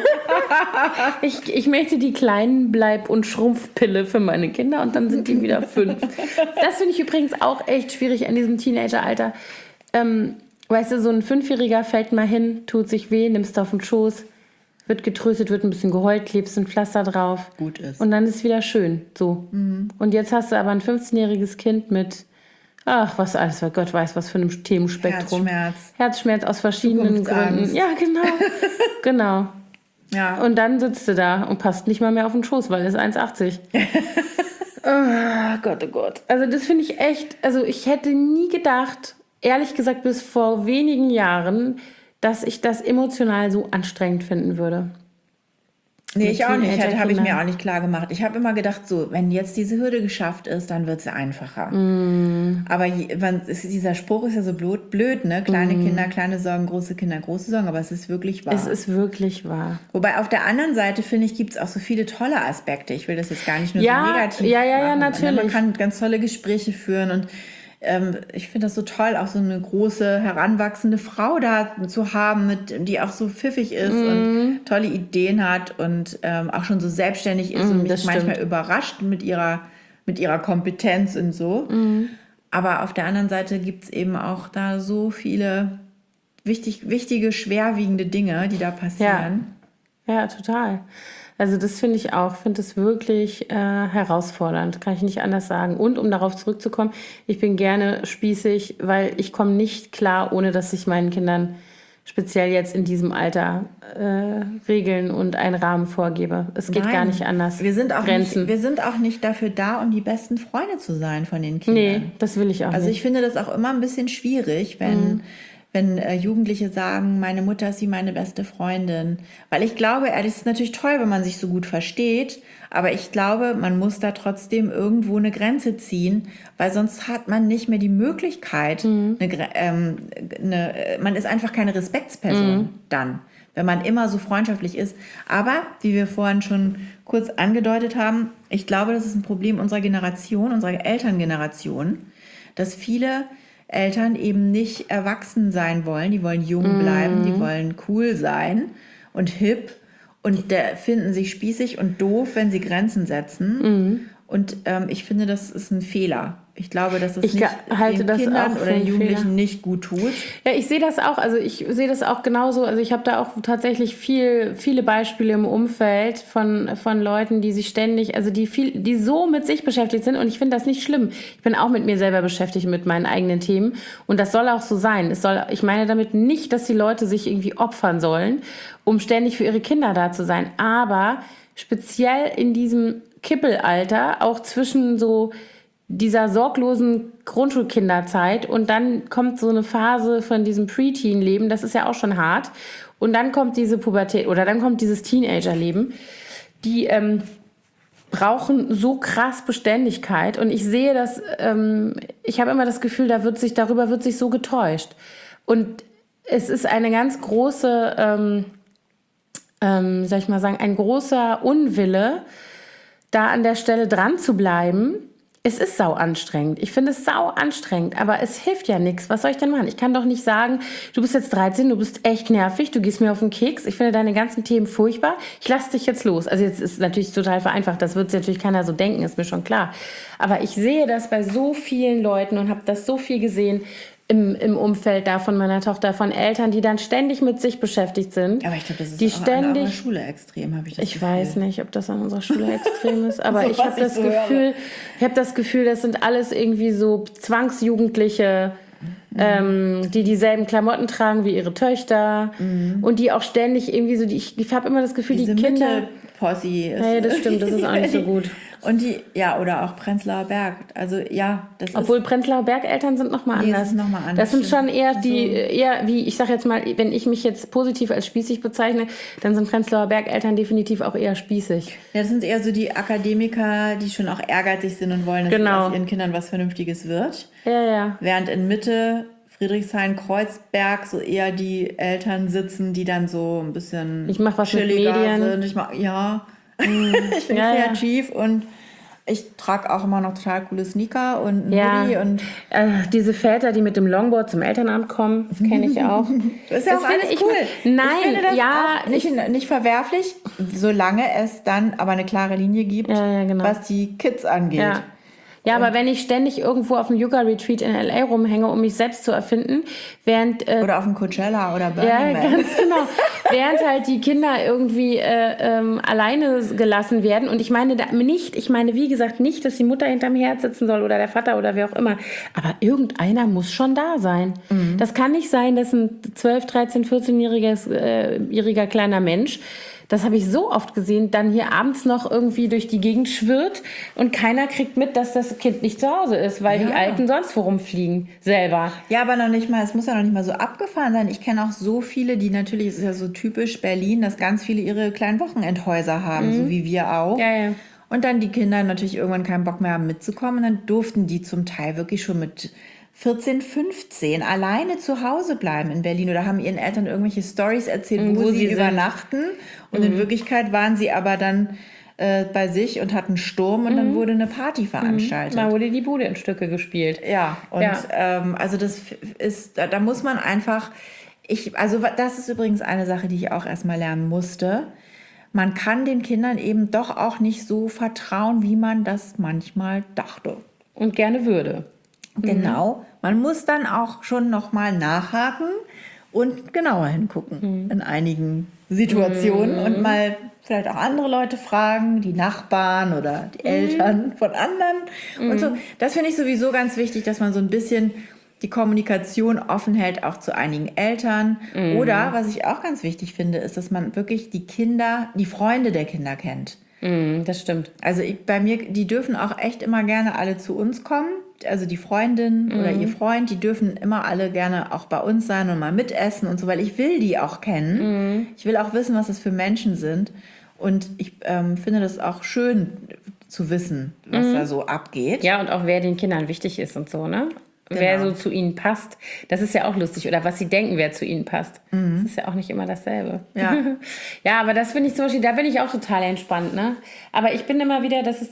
Ich möchte die kleinen Bleib- und Schrumpfpille für meine Kinder und dann sind die wieder 5. Das finde ich übrigens auch echt schwierig an diesem Teenageralter. Weißt du, so ein 5-Jähriger fällt mal hin, tut sich weh, nimmst auf den Schoß, wird getröstet, wird ein bisschen geheult, klebst ein Pflaster drauf. Gut ist. Und dann ist wieder schön. So. Und jetzt hast du aber ein 15-jähriges Kind mit, was alles, Gott weiß, was für einem Themenspektrum. Herzschmerz aus verschiedenen Gründen. Ja, genau. Genau. Ja. Und dann sitzt du da und passt nicht mal mehr auf den Schoß, weil es 1,80. Gott, oh Gott. Also das finde ich echt, also ich hätte nie gedacht, ehrlich gesagt bis vor wenigen Jahren, dass ich das emotional so anstrengend finden würde. Nee, ich auch nicht. Habe ich mir auch nicht klar gemacht. Ich habe immer gedacht, so, wenn jetzt diese Hürde geschafft ist, dann wird es einfacher. Aber dieser Spruch ist ja so blöd, ne? Kleine Kinder, kleine Sorgen, große Kinder, große Sorgen. Aber es ist wirklich wahr. Es ist wirklich wahr. Wobei auf der anderen Seite, finde ich, gibt es auch so viele tolle Aspekte. Ich will das jetzt gar nicht nur so negativ machen. Ja, natürlich. Man kann ganz tolle Gespräche führen und ich finde das so toll, auch so eine große, heranwachsende Frau da zu haben, die auch so pfiffig ist und tolle Ideen hat und auch schon so selbstständig ist und mich manchmal überrascht mit ihrer Kompetenz und so. Aber auf der anderen Seite gibt es eben auch da so viele wichtige, schwerwiegende Dinge, die da passieren. Ja, total. Also das finde ich auch. Ich finde es wirklich herausfordernd, kann ich nicht anders sagen. Und um darauf zurückzukommen, ich bin gerne spießig, weil ich komme nicht klar, ohne dass ich meinen Kindern speziell jetzt in diesem Alter Regeln und einen Rahmen vorgebe. Es geht gar nicht anders. Wir sind Grenzen. wir sind auch nicht dafür da, um die besten Freunde zu sein von den Kindern. Nee, das will ich auch Also nicht. ich finde das auch immer ein bisschen schwierig, wenn Jugendliche sagen, meine Mutter ist wie meine beste Freundin. Weil ich glaube, es ist natürlich toll, wenn man sich so gut versteht, aber ich glaube, man muss da trotzdem irgendwo eine Grenze ziehen, weil sonst hat man nicht mehr die Möglichkeit, man ist einfach keine Respektsperson dann, wenn man immer so freundschaftlich ist. Aber, wie wir vorhin schon kurz angedeutet haben, ich glaube, das ist ein Problem unserer Generation, unserer Elterngeneration, dass viele Eltern eben nicht erwachsen sein wollen. Die wollen jung bleiben, die wollen cool sein und hip und finden sich spießig und doof, wenn sie Grenzen setzen. Und ich finde, das ist ein Fehler. Ich glaube, dass es den Kindern oder den Jugendlichen nicht gut tut. Ja, ich sehe das auch. Also ich sehe das auch genauso. Also ich habe da auch tatsächlich viele Beispiele im Umfeld von Leuten, die sich ständig, also die so mit sich beschäftigt sind. Und ich finde das nicht schlimm. Ich bin auch mit mir selber beschäftigt, mit meinen eigenen Themen. Und das soll auch so sein. Ich meine damit nicht, dass die Leute sich irgendwie opfern sollen, um ständig für ihre Kinder da zu sein. Aber speziell in diesem Kippelalter, auch zwischen so dieser sorglosen Grundschulkinderzeit und dann kommt so eine Phase von diesem Preteen-Leben, das ist ja auch schon hart, und dann kommt diese Pubertät oder dann kommt dieses Teenager-Leben, die brauchen so krass Beständigkeit und ich sehe das, ich habe immer das Gefühl, darüber wird sich so getäuscht und es ist eine ganz große, soll ich mal sagen, ein großer Unwille, da an der Stelle dran zu bleiben. Es ist sau anstrengend. Ich finde es sau anstrengend, aber es hilft ja nichts. Was soll ich denn machen? Ich kann doch nicht sagen, du bist jetzt 13, du bist echt nervig, du gehst mir auf den Keks, ich finde deine ganzen Themen furchtbar, ich lasse dich jetzt los. Also jetzt ist natürlich total vereinfacht, das wird natürlich keiner so denken, ist mir schon klar. Aber ich sehe das bei so vielen Leuten und habe das so viel gesehen, im Umfeld da von meiner Tochter, von Eltern, die dann ständig mit sich beschäftigt sind. Aber ich glaube, das ist die auch ständig, an unserer Schule extrem, habe ich das Gefühl. Ich weiß nicht, ob das an unserer Schule extrem ist, aber So, ich habe das Gefühl, das sind alles irgendwie so Zwangsjugendliche, die dieselben Klamotten tragen wie ihre Töchter und die auch ständig irgendwie so, ich habe immer das Gefühl, Diese die Kinder... Posse ist. Nee, das stimmt, das ist auch nicht so gut. Und oder auch Prenzlauer Berg. Also ja, das Obwohl Prenzlauer Berg-Eltern sind nochmal anders. Das ist noch mal anders. Das sind schon eher wie, ich sage jetzt mal, wenn ich mich jetzt positiv als spießig bezeichne, dann sind Prenzlauer Berg-Eltern definitiv auch eher spießig. Ja, das sind eher so die Akademiker, die schon auch ehrgeizig sind und wollen, dass aus ihren Kindern was Vernünftiges wird. Ja. Während in Mitte, Friedrichshain, Kreuzberg so eher die Eltern sitzen, die dann so ein bisschen ich mach was chilliger mit Medien. Sind. Ich bin kreativ und ich trage auch immer noch total coole Sneaker und Hoodie und diese Väter, die mit dem Longboard zum Elternamt kommen, das kenne ich auch. Das ist ja auch alles cool. Nein, ich finde das auch nicht verwerflich, solange es dann aber eine klare Linie gibt, genau. was die Kids angeht. Ja, aber wenn ich ständig irgendwo auf einem Yoga-Retreat in L.A. rumhänge, um mich selbst zu erfinden, oder auf dem Coachella oder Burning Man. Ja, ganz genau. Während halt die Kinder irgendwie alleine gelassen werden. Und ich meine, wie gesagt, nicht, dass die Mutter hinterm Herd sitzen soll oder der Vater oder wer auch immer. Aber irgendeiner muss schon da sein. Mhm. Das kann nicht sein, dass ein 12-, 13-, 14-jähriger kleiner Mensch, das habe ich so oft gesehen, dann hier abends noch irgendwie durch die Gegend schwirrt und keiner kriegt mit, dass das Kind nicht zu Hause ist, weil die Alten sonst wo rumfliegen selber. Ja, aber noch nicht mal, es muss ja noch nicht mal so abgefahren sein. Ich kenne auch so viele, die natürlich, es ist ja so typisch Berlin, dass ganz viele ihre kleinen Wochenendhäuser haben, so wie wir auch. Ja. Und dann die Kinder natürlich irgendwann keinen Bock mehr haben mitzukommen und dann durften die zum Teil wirklich schon mit 14, 15 alleine zu Hause bleiben in Berlin oder haben ihren Eltern irgendwelche Storys erzählt, wo sie übernachten. Und in Wirklichkeit waren sie aber dann bei sich und hatten Sturm und dann wurde eine Party veranstaltet. Da wurde die Bude in Stücke gespielt. Ja, und also das ist, da muss man einfach, das ist übrigens eine Sache, die ich auch erstmal lernen musste. Man kann den Kindern eben doch auch nicht so vertrauen, wie man das manchmal dachte. Und gerne würde. Genau. Man muss dann auch schon nochmal nachhaken und genauer hingucken in einigen Situationen und mal vielleicht auch andere Leute fragen, die Nachbarn oder die Eltern von anderen und so. Das finde ich sowieso ganz wichtig, dass man so ein bisschen die Kommunikation offen hält, auch zu einigen Eltern. Oder, was ich auch ganz wichtig finde, ist, dass man wirklich die Freunde der Kinder kennt. Das stimmt. Also bei mir, die dürfen auch echt immer gerne alle zu uns kommen. Also die Freundin oder ihr Freund, die dürfen immer alle gerne auch bei uns sein und mal mitessen und so, weil ich will die auch kennen. Ich will auch wissen, was das für Menschen sind. Und ich finde das auch schön zu wissen, was da so abgeht. Ja, und auch wer den Kindern wichtig ist und so, ne? Wer so zu ihnen passt. Das ist ja auch lustig. Oder was sie denken, wer zu ihnen passt. Das ist ja auch nicht immer dasselbe. Ja. Ja, aber das finde ich zum Beispiel, da bin ich auch total entspannt, ne? Aber ich bin immer wieder, dass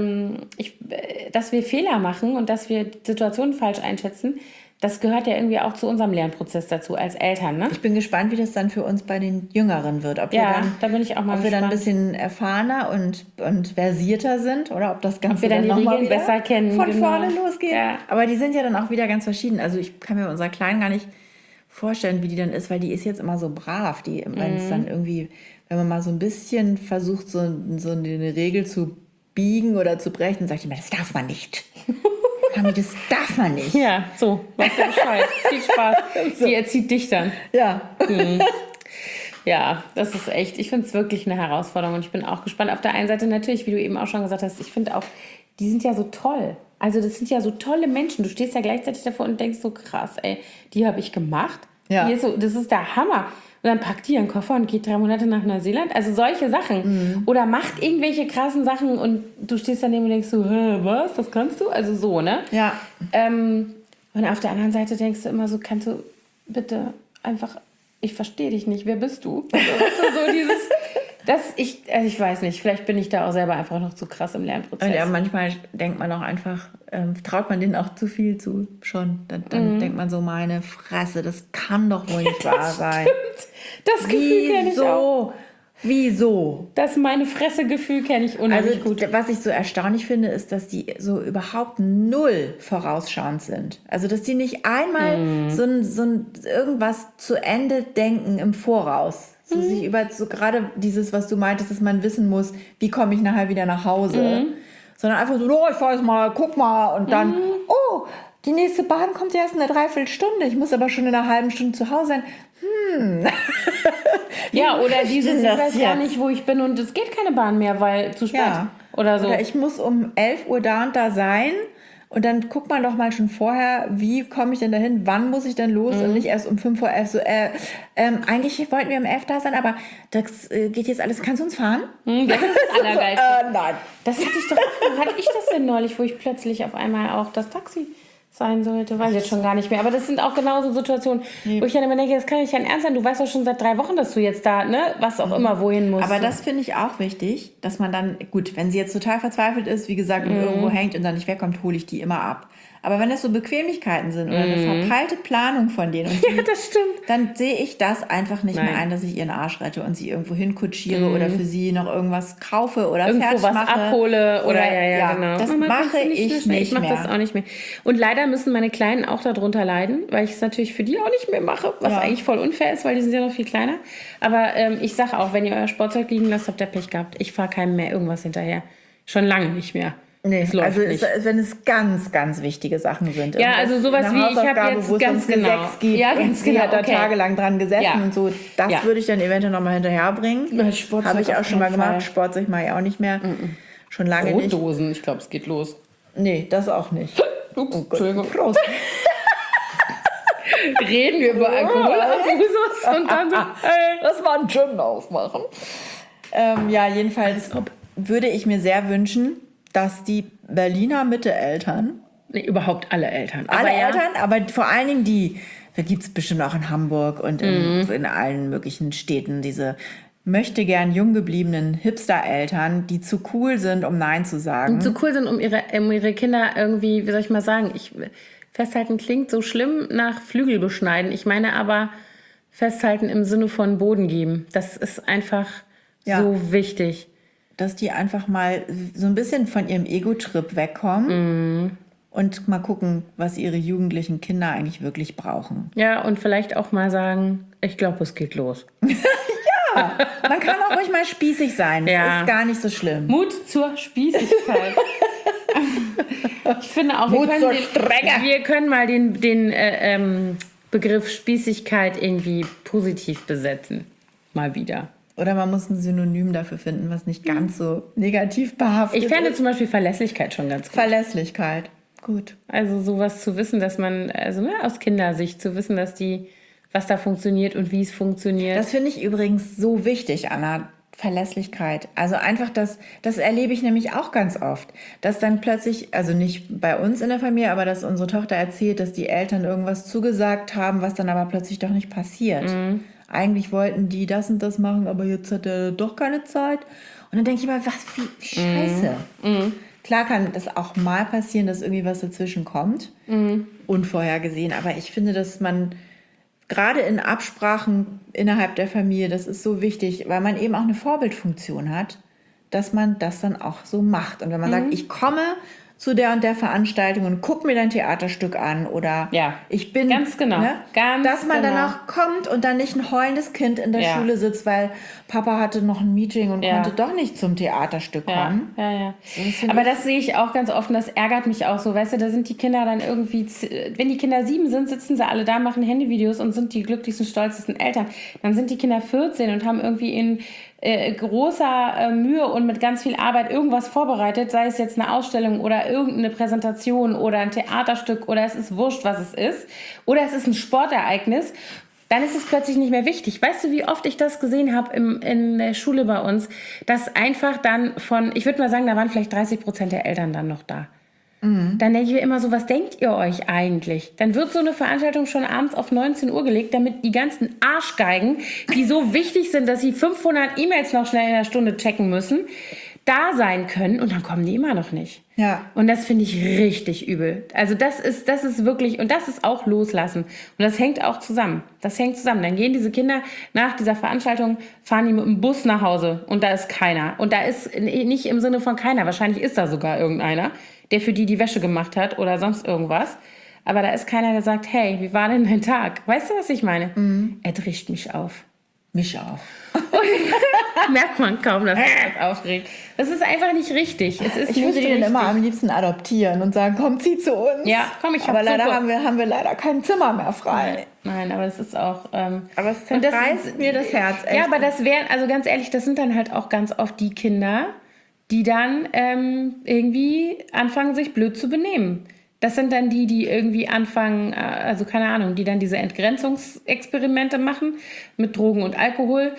wir Fehler machen und dass wir Situationen falsch einschätzen. Das gehört ja irgendwie auch zu unserem Lernprozess dazu als Eltern, ne? Ich bin gespannt, wie das dann für uns bei den Jüngeren wird. Ob Ja, da bin ich auch mal ob wir dann ein gespannt. bisschen erfahrener und versierter sind oder ob das Ganze wir dann die noch mal Regeln wieder besser kennen, von genau. vorne losgeht. Ja. Aber die sind ja dann auch wieder ganz verschieden. Also ich kann mir bei unserer Kleinen gar nicht vorstellen, wie die dann ist, weil die ist jetzt immer so brav. Wenn es dann irgendwie, wenn man mal so ein bisschen versucht, so eine Regel zu biegen oder zu brechen, sagt die immer, das darf man nicht. Mami, das darf man nicht. Ja, so, weißt du Bescheid. Viel Spaß. Die erzieht dich dann. Ja. Ja, das ist echt, ich finde es wirklich eine Herausforderung und ich bin auch gespannt. Auf der einen Seite natürlich, wie du eben auch schon gesagt hast, ich finde auch, die sind ja so toll. Also das sind ja so tolle Menschen. Du stehst ja gleichzeitig davor und denkst so, krass, ey, die habe ich gemacht. Ja. Die ist so, das ist der Hammer. Und dann packt die ihren Koffer und geht 3 Monate nach Neuseeland. Also solche Sachen. Oder macht irgendwelche krassen Sachen und du stehst daneben und denkst so, hä, was, das kannst du? Also so, ne? Ja. Und auf der anderen Seite denkst du immer so, kannst du bitte einfach, ich verstehe dich nicht, wer bist du? Also, so dieses, ich weiß nicht, vielleicht bin ich da auch selber einfach noch zu krass im Lernprozess. Ja, manchmal denkt man auch einfach, traut man denen auch zu viel zu schon. Dann denkt man so, meine Fresse, das kann doch wohl nicht wahr sein. Das Gefühl kenne ich auch. Wieso? Das meine Fresse-Gefühl kenne ich unheimlich gut. Was ich so erstaunlich finde, ist, dass die so überhaupt null vorausschauend sind. Also, dass die nicht einmal so ein irgendwas zu Ende denken im Voraus. So sich so gerade dieses, was du meintest, dass man wissen muss, wie komme ich nachher wieder nach Hause. Sondern einfach so, oh, ich weiß mal, guck mal. Und dann, oh, die nächste Bahn kommt erst in einer Dreiviertelstunde. Ich muss aber schon in einer halben Stunde zu Hause sein. Ja, oder dieses, ich das weiß gar jetzt? nicht, wo ich bin und es geht keine Bahn mehr, weil zu spät. Ja. Oder so. Oder ich muss um 11 Uhr da und da sein. Und dann guckt man doch mal schon vorher, wie komme ich denn dahin, wann muss ich denn los und nicht erst um 5:11 Uhr so, eigentlich wollten wir um 11 da sein, aber das geht jetzt alles, kannst du uns fahren? Das ist das Allergeilste. Nein. Das hatte ich doch, wo hatte ich das denn neulich, wo ich plötzlich auf einmal auch das Taxi sein sollte, weiß ich jetzt schon gar nicht mehr. Aber das sind auch genauso Situationen, wo ich dann immer denke, das kann nicht dein Ernst sein. Du weißt doch schon seit 3 Wochen, dass du jetzt da, ne, was auch immer, wohin musst. Aber das finde ich auch wichtig, dass man dann, gut, wenn sie jetzt total verzweifelt ist, wie gesagt, und irgendwo hängt und dann nicht wegkommt, hole ich die immer ab. Aber wenn das so Bequemlichkeiten sind oder eine verpeilte Planung von denen, und Ja, das stimmt. dann sehe ich das einfach nicht mehr ein, dass ich ihren Arsch rette und sie irgendwo hinkutschiere oder für sie noch irgendwas kaufe oder Irgendwo fertig was mache. abhole oder ja, genau. Das Mama, kannst mache du ich mehr? nicht Ich mache mehr. das auch nicht mehr. Und leider müssen meine Kleinen auch darunter leiden, weil ich es natürlich für die auch nicht mehr mache, was eigentlich voll unfair ist, weil die sind ja noch viel kleiner. Aber ich sage auch, wenn ihr euer Sportzeug liegen lasst, habt ihr Pech gehabt. Ich fahre keinem mehr irgendwas hinterher. Schon lange nicht mehr. Nee, Es läuft also nicht. wenn es ganz, ganz wichtige Sachen sind. Ja, also sowas Eine wie, ich habe Hausaufgabe, jetzt wo es ganz ums genau. Gesetz gibt Ja, und ganz sie genau, hat da okay. tagelang dran gesessen Ja. und so. Das Ja. würde ich dann eventuell nochmal hinterherbringen. Sportzeug Habe ich auch auf schon mal keinen Fall. gemacht. Sportzeug mache ich auch nicht mehr. Schon lange nicht. Brotdosen, ich glaube, es geht los. Nee, das auch nicht. Ups, Gott. Entschuldigung. Prost. Reden wir über Alkoholabusus und dann so, Das war ein Gin aufmachen. Ja, jedenfalls würde ich mir sehr wünschen, dass die Berliner Mitte-Eltern, nee, überhaupt alle Eltern. alle Aber ja, Eltern, aber vor allen Dingen die, da gibt es bestimmt auch in Hamburg und in allen möglichen Städten diese möchte gern jung gebliebenen Hipster-Eltern, die zu cool sind, um Nein zu sagen. zu cool sind, um ihre Kinder irgendwie, wie soll ich mal sagen, festhalten klingt so schlimm nach Flügel beschneiden. Ich meine aber festhalten im Sinne von Boden geben. Das ist einfach so wichtig. Dass die einfach mal so ein bisschen von ihrem Ego-Trip wegkommen und mal gucken, was ihre jugendlichen Kinder eigentlich wirklich brauchen. Ja, und vielleicht auch mal sagen, ich glaube, es geht los. Man kann auch ruhig mal spießig sein. Das Ja. ist gar nicht so schlimm. Mut zur Spießigkeit. Ich finde auch, Mut zur Strenge. wir können mal den Begriff Spießigkeit irgendwie positiv besetzen. Mal wieder. Oder man muss ein Synonym dafür finden, was nicht ganz so negativ behaftet Ich fände ist. zum Beispiel Verlässlichkeit schon ganz gut. Verlässlichkeit. Gut. Also sowas zu wissen, dass man, also aus Kindersicht zu wissen, was da funktioniert und wie es funktioniert. Das finde ich übrigens so wichtig, Anna. Verlässlichkeit. Also einfach das erlebe ich nämlich auch ganz oft, dass dann plötzlich, also nicht bei uns in der Familie, aber dass unsere Tochter erzählt, dass die Eltern irgendwas zugesagt haben, was dann aber plötzlich doch nicht passiert. Eigentlich wollten die das und das machen, aber jetzt hat er doch keine Zeit. Und dann denke ich mal, wie scheiße. Klar kann das auch mal passieren, dass irgendwie was dazwischen kommt, unvorhergesehen, aber ich finde, dass man gerade in Absprachen innerhalb der Familie, das ist so wichtig, weil man eben auch eine Vorbildfunktion hat, dass man das dann auch so macht. Und wenn man sagt, ich komme zu der und der Veranstaltung und guck mir dein Theaterstück an oder Ja, ich bin... ganz genau. Ganz dass man genau. dann auch kommt und dann nicht ein heulendes Kind in der Ja. Schule sitzt, weil Papa hatte noch ein Meeting und Ja. konnte doch nicht zum Theaterstück kommen. Ja. finde Aber das sehe ich auch ganz oft und das ärgert mich auch so. Weißt du, da sind die Kinder dann irgendwie, wenn die Kinder 7 sind, sitzen sie alle da, machen Handyvideos und sind die glücklichsten, stolzesten Eltern. Dann sind die Kinder 14 und haben irgendwie in großer Mühe und mit ganz viel Arbeit irgendwas vorbereitet, sei es jetzt eine Ausstellung oder irgendeine Präsentation oder ein Theaterstück oder es ist wurscht, was es ist. Oder es ist ein Sportereignis. Dann ist es plötzlich nicht mehr wichtig. Weißt du, wie oft ich das gesehen habe in der Schule bei uns, dass einfach dann ich würde mal sagen, da waren vielleicht 30% der Eltern dann noch da. Dann denke ich mir immer so, was denkt ihr euch eigentlich? Dann wird so eine Veranstaltung schon abends auf 19 Uhr gelegt, damit die ganzen Arschgeigen, die so wichtig sind, dass sie 500 E-Mails noch schnell in einer Stunde checken müssen, da sein können und dann kommen die immer noch nicht. Ja. Und das finde ich richtig übel. Also das ist wirklich, und das ist auch Loslassen. Und das hängt auch zusammen. Dann gehen diese Kinder nach dieser Veranstaltung, fahren die mit dem Bus nach Hause und da ist keiner. Und da ist nicht im Sinne von keiner, wahrscheinlich ist da sogar irgendeiner, der für die Wäsche gemacht hat oder sonst irgendwas. Aber da ist keiner, der sagt, hey, wie war denn dein Tag? Weißt du, was ich meine? Er riecht mich auf. Mich auch. Merkt man kaum, dass das aufregt. Das ist einfach nicht richtig. Es ist Ich nicht würde den richtig. immer am liebsten adoptieren und sagen, komm, zieh zu uns. Ja, komm, ich hab Aber leider Suppe. haben wir leider kein Zimmer mehr frei. Nein, aber es ist auch... Aber es und das zerreißt mir das Herz. Echt. Ja, aber das wären, also ganz ehrlich, das sind dann halt auch ganz oft die Kinder, die dann irgendwie anfangen, sich blöd zu benehmen. Das sind dann die irgendwie anfangen, also keine Ahnung, die dann diese Entgrenzungsexperimente machen mit Drogen und Alkohol.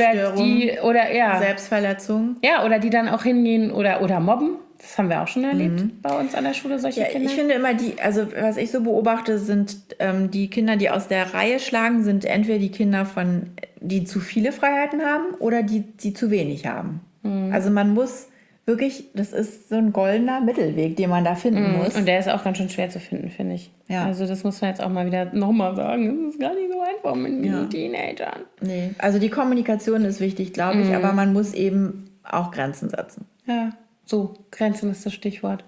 Selbstverletzung. Ja, oder die dann auch hingehen oder mobben. Das haben wir auch schon erlebt bei uns an der Schule, solche Ja, Kinder. ich finde immer, also was ich so beobachte, sind die Kinder, die aus der Reihe schlagen, sind entweder die Kinder die zu viele Freiheiten haben oder die zu wenig haben. Also man muss wirklich, das ist so ein goldener Mittelweg, den man da finden muss. Und der ist auch ganz schön schwer zu finden, finde ich. Ja. Also das muss man jetzt auch mal wieder nochmal sagen. Das ist gar nicht so einfach mit diesen Teenagern. Nee. Also die Kommunikation ist wichtig, glaube ich, aber man muss eben auch Grenzen setzen. Ja, so, Grenzen ist das Stichwort.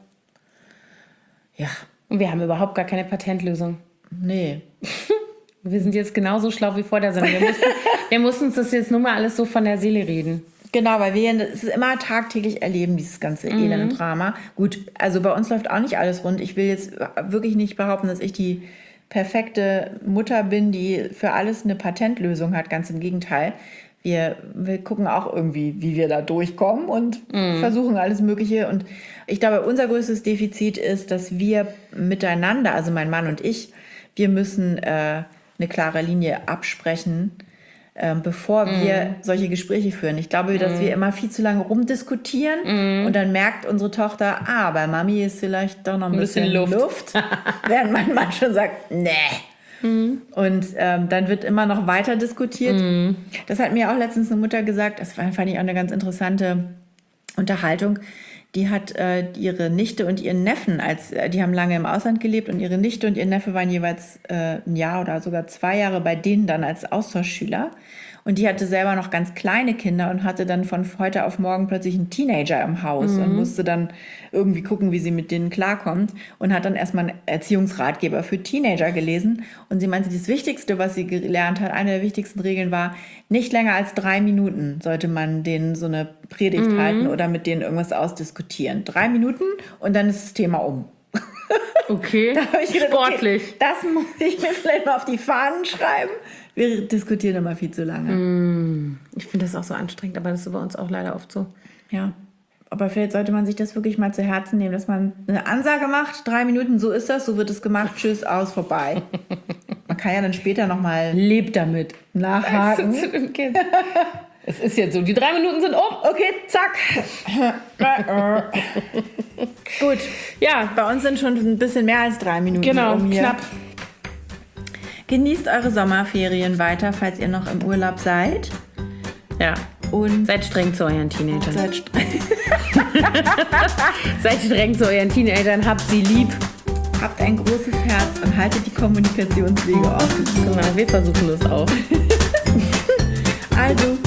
Ja, Und wir haben überhaupt gar keine Patentlösung. nee. Wir sind jetzt genauso schlau wie vor der Sendung. Wir mussten uns das jetzt nur mal alles so von der Seele reden. Genau, weil es ist immer tagtäglich erleben, dieses ganze elende Drama. Gut, also bei uns läuft auch nicht alles rund. Ich will jetzt wirklich nicht behaupten, dass ich die perfekte Mutter bin, die für alles eine Patentlösung hat. Ganz im Gegenteil. Wir gucken auch irgendwie, wie wir da durchkommen und versuchen alles Mögliche. Und ich glaube, unser größtes Defizit ist, dass wir miteinander, also mein Mann und ich, wir müssen eine klare Linie absprechen, bevor wir solche Gespräche führen. Ich glaube, dass wir immer viel zu lange rumdiskutieren und dann merkt unsere Tochter, bei Mami ist vielleicht doch noch ein bisschen Luft. Während mein Mann schon sagt, nee. Und dann wird immer noch weiter diskutiert. Das hat mir auch letztens eine Mutter gesagt, das fand ich auch eine ganz interessante Unterhaltung. Die hat ihre Nichte und ihren Neffen, die haben lange im Ausland gelebt und ihre Nichte und ihr Neffe waren jeweils ein Jahr oder sogar 2 Jahre bei denen dann als Austauschschüler. Und die hatte selber noch ganz kleine Kinder und hatte dann von heute auf morgen plötzlich einen Teenager im Haus und musste dann irgendwie gucken, wie sie mit denen klarkommt. Und hat dann erstmal einen Erziehungsratgeber für Teenager gelesen. Und sie meinte, das Wichtigste, was sie gelernt hat, eine der wichtigsten Regeln war, nicht länger als 3 Minuten sollte man denen so eine Predigt halten oder mit denen irgendwas ausdiskutieren. 3 Minuten und dann ist das Thema um. Okay, Da habe ich gedacht, sportlich. okay, das muss ich mir vielleicht mal auf die Fahnen schreiben. Wir diskutieren immer viel zu lange. Ich finde das auch so anstrengend, aber das ist bei uns auch leider oft so. Ja, aber vielleicht sollte man sich das wirklich mal zu Herzen nehmen, dass man eine Ansage macht, 3 Minuten, so ist das, so wird es gemacht, tschüss, aus, vorbei. Man kann ja dann später nochmal Lebt damit. nachhaken. Zu dem Kind. Es ist jetzt so, die 3 Minuten sind um. Okay, zack. Gut, Ja, bei uns sind schon ein bisschen mehr als 3 Minuten genau, um hier. knapp. Genießt eure Sommerferien weiter, falls ihr noch im Urlaub seid. Ja, Und seid streng zu euren Teenagern. seid streng. Seid streng zu euren Teenagern, habt sie lieb. Habt ein großes Herz und haltet die Kommunikationswege offen. Guck mal, wir versuchen das auch. Also,